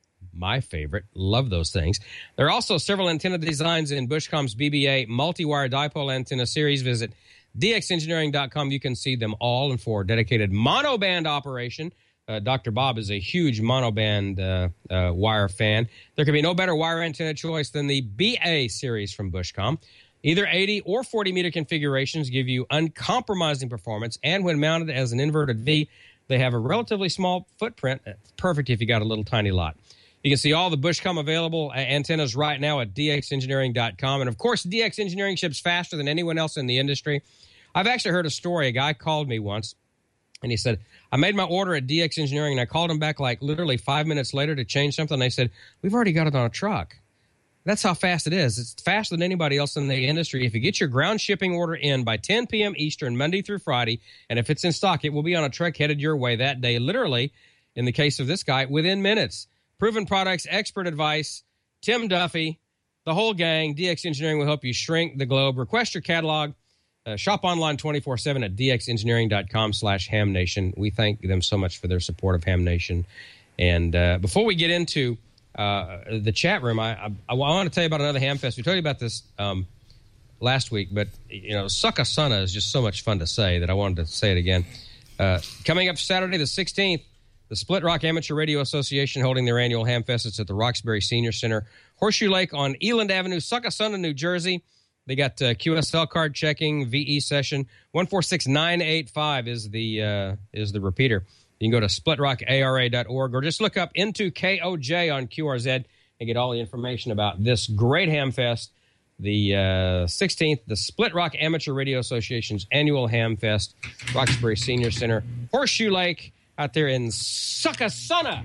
My favorite. Love those things. There are also several antenna designs in Bushcom's B B A multi-wire dipole antenna series. Visit D X engineering dot com. You can see them all. And for dedicated monoband operation, uh, Doctor Bob is a huge monoband uh, uh, wire fan. There can be no better wire antenna choice than the B A series from Bushcom. Either eighty or forty meter configurations give you uncompromising performance. And when mounted as an inverted V, they have a relatively small footprint. It's perfect if you got a little tiny lot. You can see all the Bushcom available antennas right now at D X engineering dot com. And, of course, D X Engineering ships faster than anyone else in the industry. I've actually heard a story. A guy called me once, and he said, I made my order at D X Engineering, and I called him back like literally five minutes later to change something. And they said, we've already got it on a truck. That's how fast it is. It's faster than anybody else in the industry. If you get your ground shipping order in by ten p.m. Eastern, Monday through Friday, and if it's in stock, it will be on a truck headed your way that day, literally, in the case of this guy, within minutes. Proven products, expert advice, Tim Duffy, the whole gang. D X Engineering will help you shrink the globe. Request your catalog. Uh, shop online twenty-four seven at D X engineering dot com slash Ham Nation. We thank them so much for their support of Ham Nation. And uh, before we get into uh, the chat room, I, I, I want to tell you about another Ham Fest. We told you about this um, last week, but, you know, Sucka Sunna is just so much fun to say that I wanted to say it again. Uh, coming up Saturday the sixteenth, the Split Rock Amateur Radio Association holding their annual Ham Fest. It's at the Roxbury Senior Center, Horseshoe Lake on Eland Avenue, Sucka Sunna, New Jersey. They got uh, Q S L card checking, V E session. one four six nine eight five is the uh, is the repeater. You can go to split rock A R A dot org or just look up into K O J on Q R Z and get all the information about this great Ham Fest. The uh, sixteenth, the Split Rock Amateur Radio Association's annual Ham Fest, Roxbury Senior Center, Horseshoe Lake, out there in Sucka Sunna,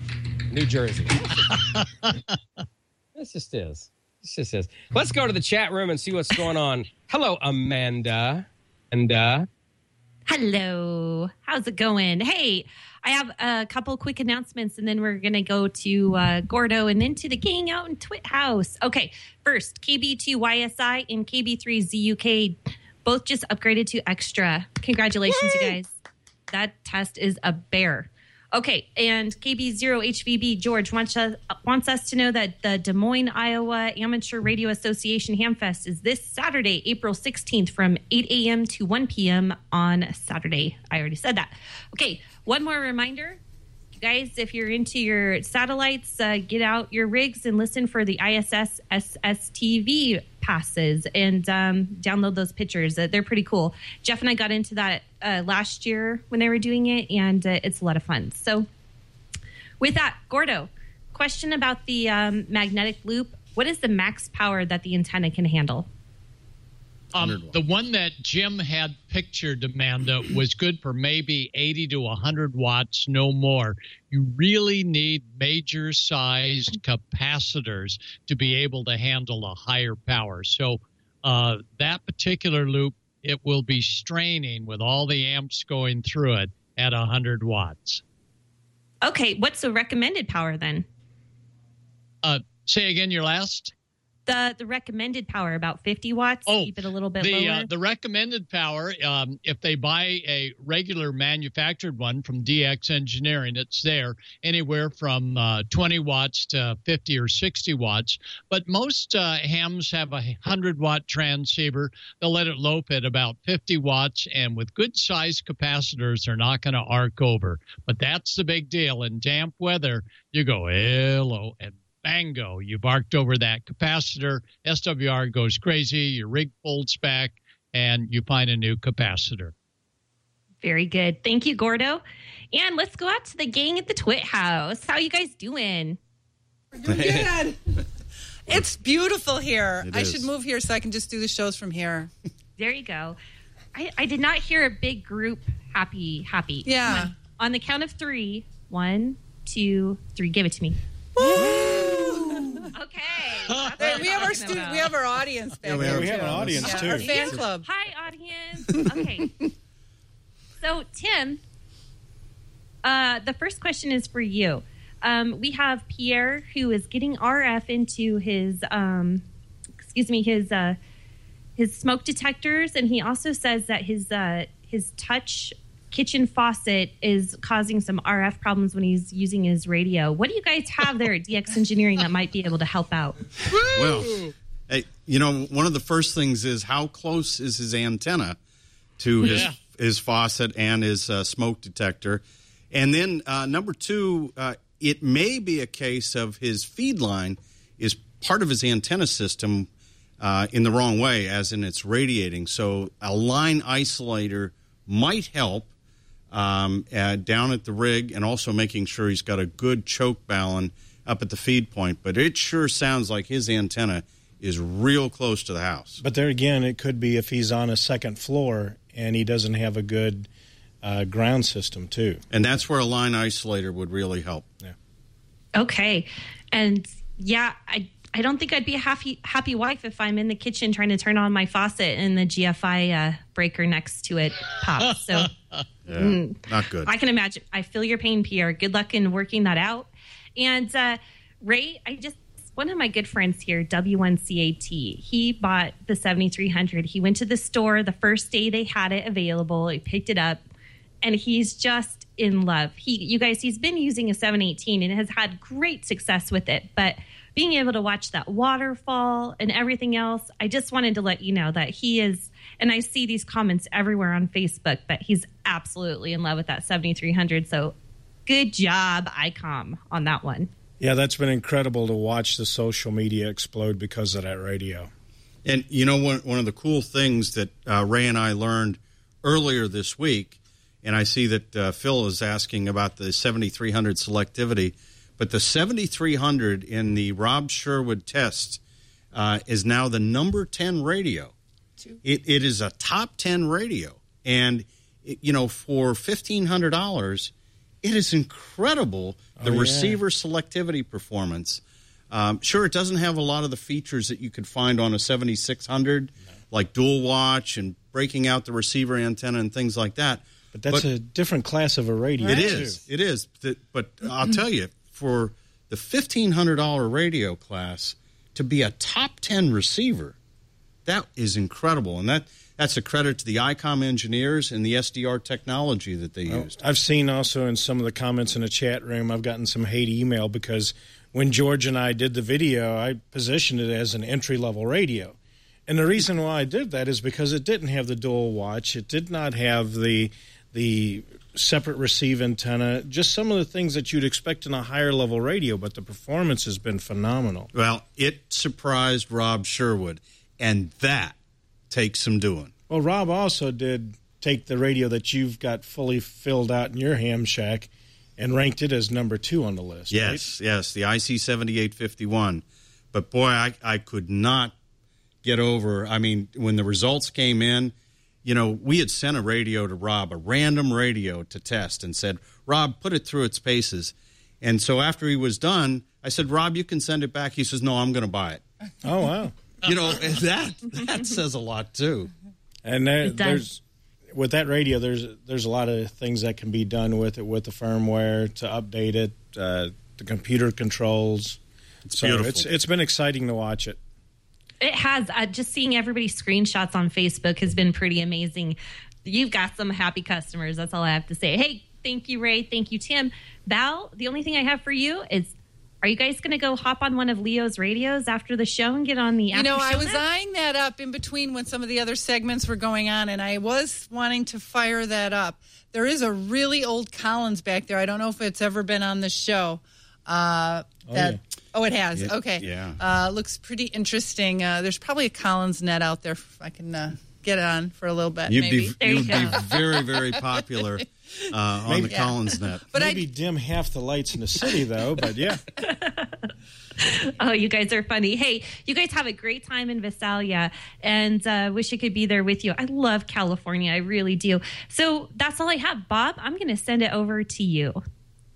New Jersey. This just is. This just is. Let's go to the chat room and see what's going on. Hello, Amanda. And uh, hello. How's it going? Hey, I have a couple quick announcements, and then we're going to go to uh, Gordo and then to the gang out in Twit House. Okay, first, K B two Y S I and K B three Z U K both just upgraded to extra. Congratulations, Yay! You guys. That test is a bear. Okay, and K B zero H V B George wants us, wants us to know that the Des Moines, Iowa Amateur Radio Association Hamfest is this Saturday, April sixteenth from eight a.m. to one p.m. on Saturday. I already said that. Okay, one more reminder. You guys, if you're into your satellites, uh, get out your rigs and listen for the I S S S S T V passes and um, download those pictures. Uh, they're pretty cool. Jeff and I got into that uh, last year when they were doing it, and uh, it's a lot of fun. So with that, Gordo, question about the um, magnetic loop. What is the max power that the antenna can handle? Um, the one that Jim had pictured, Amanda, was good for maybe eighty to one hundred watts, no more. You really need major-sized capacitors to be able to handle a higher power. So uh, that particular loop, it will be straining with all the amps going through it at one hundred watts. Okay, what's the recommended power then? Uh, say again your last? The the recommended power, about fifty watts, oh, keep it a little bit the, lower. Uh, the recommended power, um, if they buy a regular manufactured one from D X Engineering, it's there anywhere from uh, twenty watts to fifty or sixty watts. But most uh, hams have a one hundred watt transceiver. They'll let it lope at about fifty watts, and with good sized capacitors, they're not going to arc over. But that's the big deal. In damp weather, you go hello and bango, you've arced over that capacitor. S W R goes crazy. Your rig folds back, and you find a new capacitor. Very good. Thank you, Gordo. And let's go out to the gang at the Twit House. How you guys doing? We're good. It's beautiful here. It I is. should move here so I can just do the shows from here. There you go. I, I did not hear a big group happy, happy. Yeah. Come on. On the count of three. One, two, three. Give it to me. Okay. Hey, we have our student. We have our audience back Yeah, we there. have- we have an audience, Yeah, too. Our fan club. Hi, audience. Okay. So, Tim, uh, the first question is for you. Um, we have Pierre, who is getting R F into his, um, excuse me, his uh, his smoke detectors, and he also says that his uh, his touch kitchen faucet is causing some R F problems when he's using his radio. What do you guys have there at D X Engineering that might be able to help out? Well, hey, you know, one of the first things is how close is his antenna to his Yeah. his faucet and his uh, smoke detector. And then uh, number two, uh, it may be a case of his feed line is part of his antenna system uh, in the wrong way, as in it's radiating. So a line isolator might help um, uh, down at the rig, and also making sure he's got a good choke balun up at the feed point. But it sure sounds like his antenna is real close to the house. But there again, it could be if he's on a second floor and he doesn't have a good uh, ground system, too. And that's where a line isolator would really help. Yeah. Okay. And yeah, I I don't think I'd be a happy happy wife if I'm in the kitchen trying to turn on my faucet and the G F I uh, breaker next to it pops. So Yeah, Mm. not good. I can imagine. I feel your pain, Pierre. Good luck in working that out. And uh, Ray, I just one of my good friends here, W one C A T, he bought the seventy-three hundred. He went to the store the first day they had it available. He picked it up, and he's just in love. He, you guys, he's been using a seven eighteen and has had great success with it. But being able to watch that waterfall and everything else, I just wanted to let you know that he is, and I see these comments everywhere on Facebook, but he's absolutely in love with that seventy-three hundred. So good job, ICOM, on that one. Yeah, that's been incredible to watch the social media explode because of that radio. And, you know, one, one of the cool things that uh, Ray and I learned earlier this week, and I see that uh, Phil is asking about the seventy-three hundred selectivity, but the seventy-three hundred in the Rob Sherwood test uh, is now the number ten radio. It, it is a top ten radio. And, it, you know, for fifteen hundred dollars, it is incredible, the Oh, yeah. receiver selectivity performance. Um, sure, it doesn't have a lot of the features that you could find on a seventy-six hundred, like dual watch and breaking out the receiver antenna and things like that. But that's a different class of a radio. It is. It is. Th- But I'll tell you, for the fifteen hundred dollars radio class to be a top ten receiver, that is incredible. And that that's a credit to the ICOM engineers and the S D R technology that they Well, used. I've seen also in some of the comments in the chat room, I've gotten some hate email because when George and I did the video, I positioned it as an entry-level radio. And the reason why I did that is because it didn't have the dual watch. It did not have the the separate receive antenna, just some of the things that you'd expect in a higher-level radio, but the performance has been phenomenal. Well, it surprised Rob Sherwood, and that takes some doing. Well, Rob also did take the radio that you've got fully filled out in your ham shack and ranked it as number two on the list. Yes, yes, the I C seventy-eight fifty-one. But, boy, I, I could not get over, I mean, when the results came in, you know, we had sent a radio to Rob, a random radio to test, and said, Rob, put it through its paces. And so after he was done, I said, Rob, you can send it back. He says, no, I'm going to buy it. Oh, wow. You know, that that says a lot, too. And there, It does. there's with that radio, there's there's a lot of things that can be done with it, with the firmware to update it, uh, the computer controls. It's so beautiful. It's it's been exciting to watch it. It has. Uh, just seeing everybody's screenshots on Facebook has been pretty amazing. You've got some happy customers. That's all I have to say. Hey, thank you, Ray. Thank you, Tim. Val, the only thing I have for you is, are you guys going to go hop on one of Leo's radios after the show and get on the You know, after I show was net? eyeing that up in between when some of the other segments were going on, and I was wanting to fire that up. There is a really old Collins back there. I don't know if it's ever been on the show. Uh, Oh, that, yeah. oh, it has. Yeah, okay. yeah. Uh, looks pretty interesting. Uh, there's probably a Collins net out there. If I can uh, get on for a little bit. You'd maybe. be you'd be very, very popular uh, on Maybe- the Collins net. But Maybe dim half the lights in the city, though. But yeah, Oh, you guys are funny. Hey, you guys have a great time in Visalia, and uh, wish I could be there with you. I love California. I really do. So that's all I have. Bob, I'm going to send it over to you.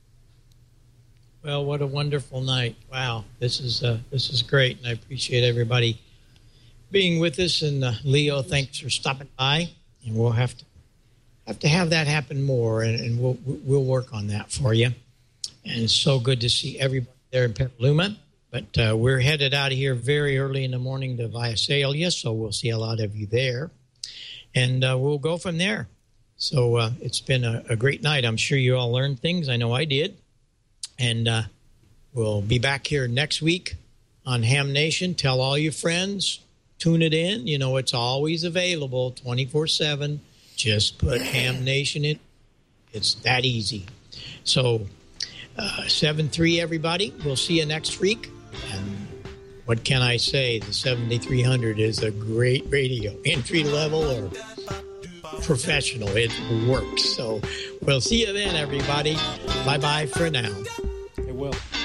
Well, what a wonderful night! Wow, this is uh, this is great, and I appreciate everybody being with us. And uh, Leo, thanks for stopping by, and we'll have to have to have that happen more, and, and we'll we'll work on that for you. And it's so good to see everybody there in Petaluma. But uh, we're headed out of here very early in the morning to Visalia, so we'll see a lot of you there. And uh, we'll go from there. So uh, it's been a, a great night. I'm sure you all learned things. I know I did. And uh, we'll be back here next week on Ham Nation. Tell all your friends. Tune it in. You know, it's always available twenty-four seven. Just put Ham Nation in. It's that easy. So uh, seven three, everybody. We'll see you next week. And what can I say? The seventy-three hundred is a great radio. Entry level or professional. It works. So we'll see you then, everybody. Bye-bye for now. It will.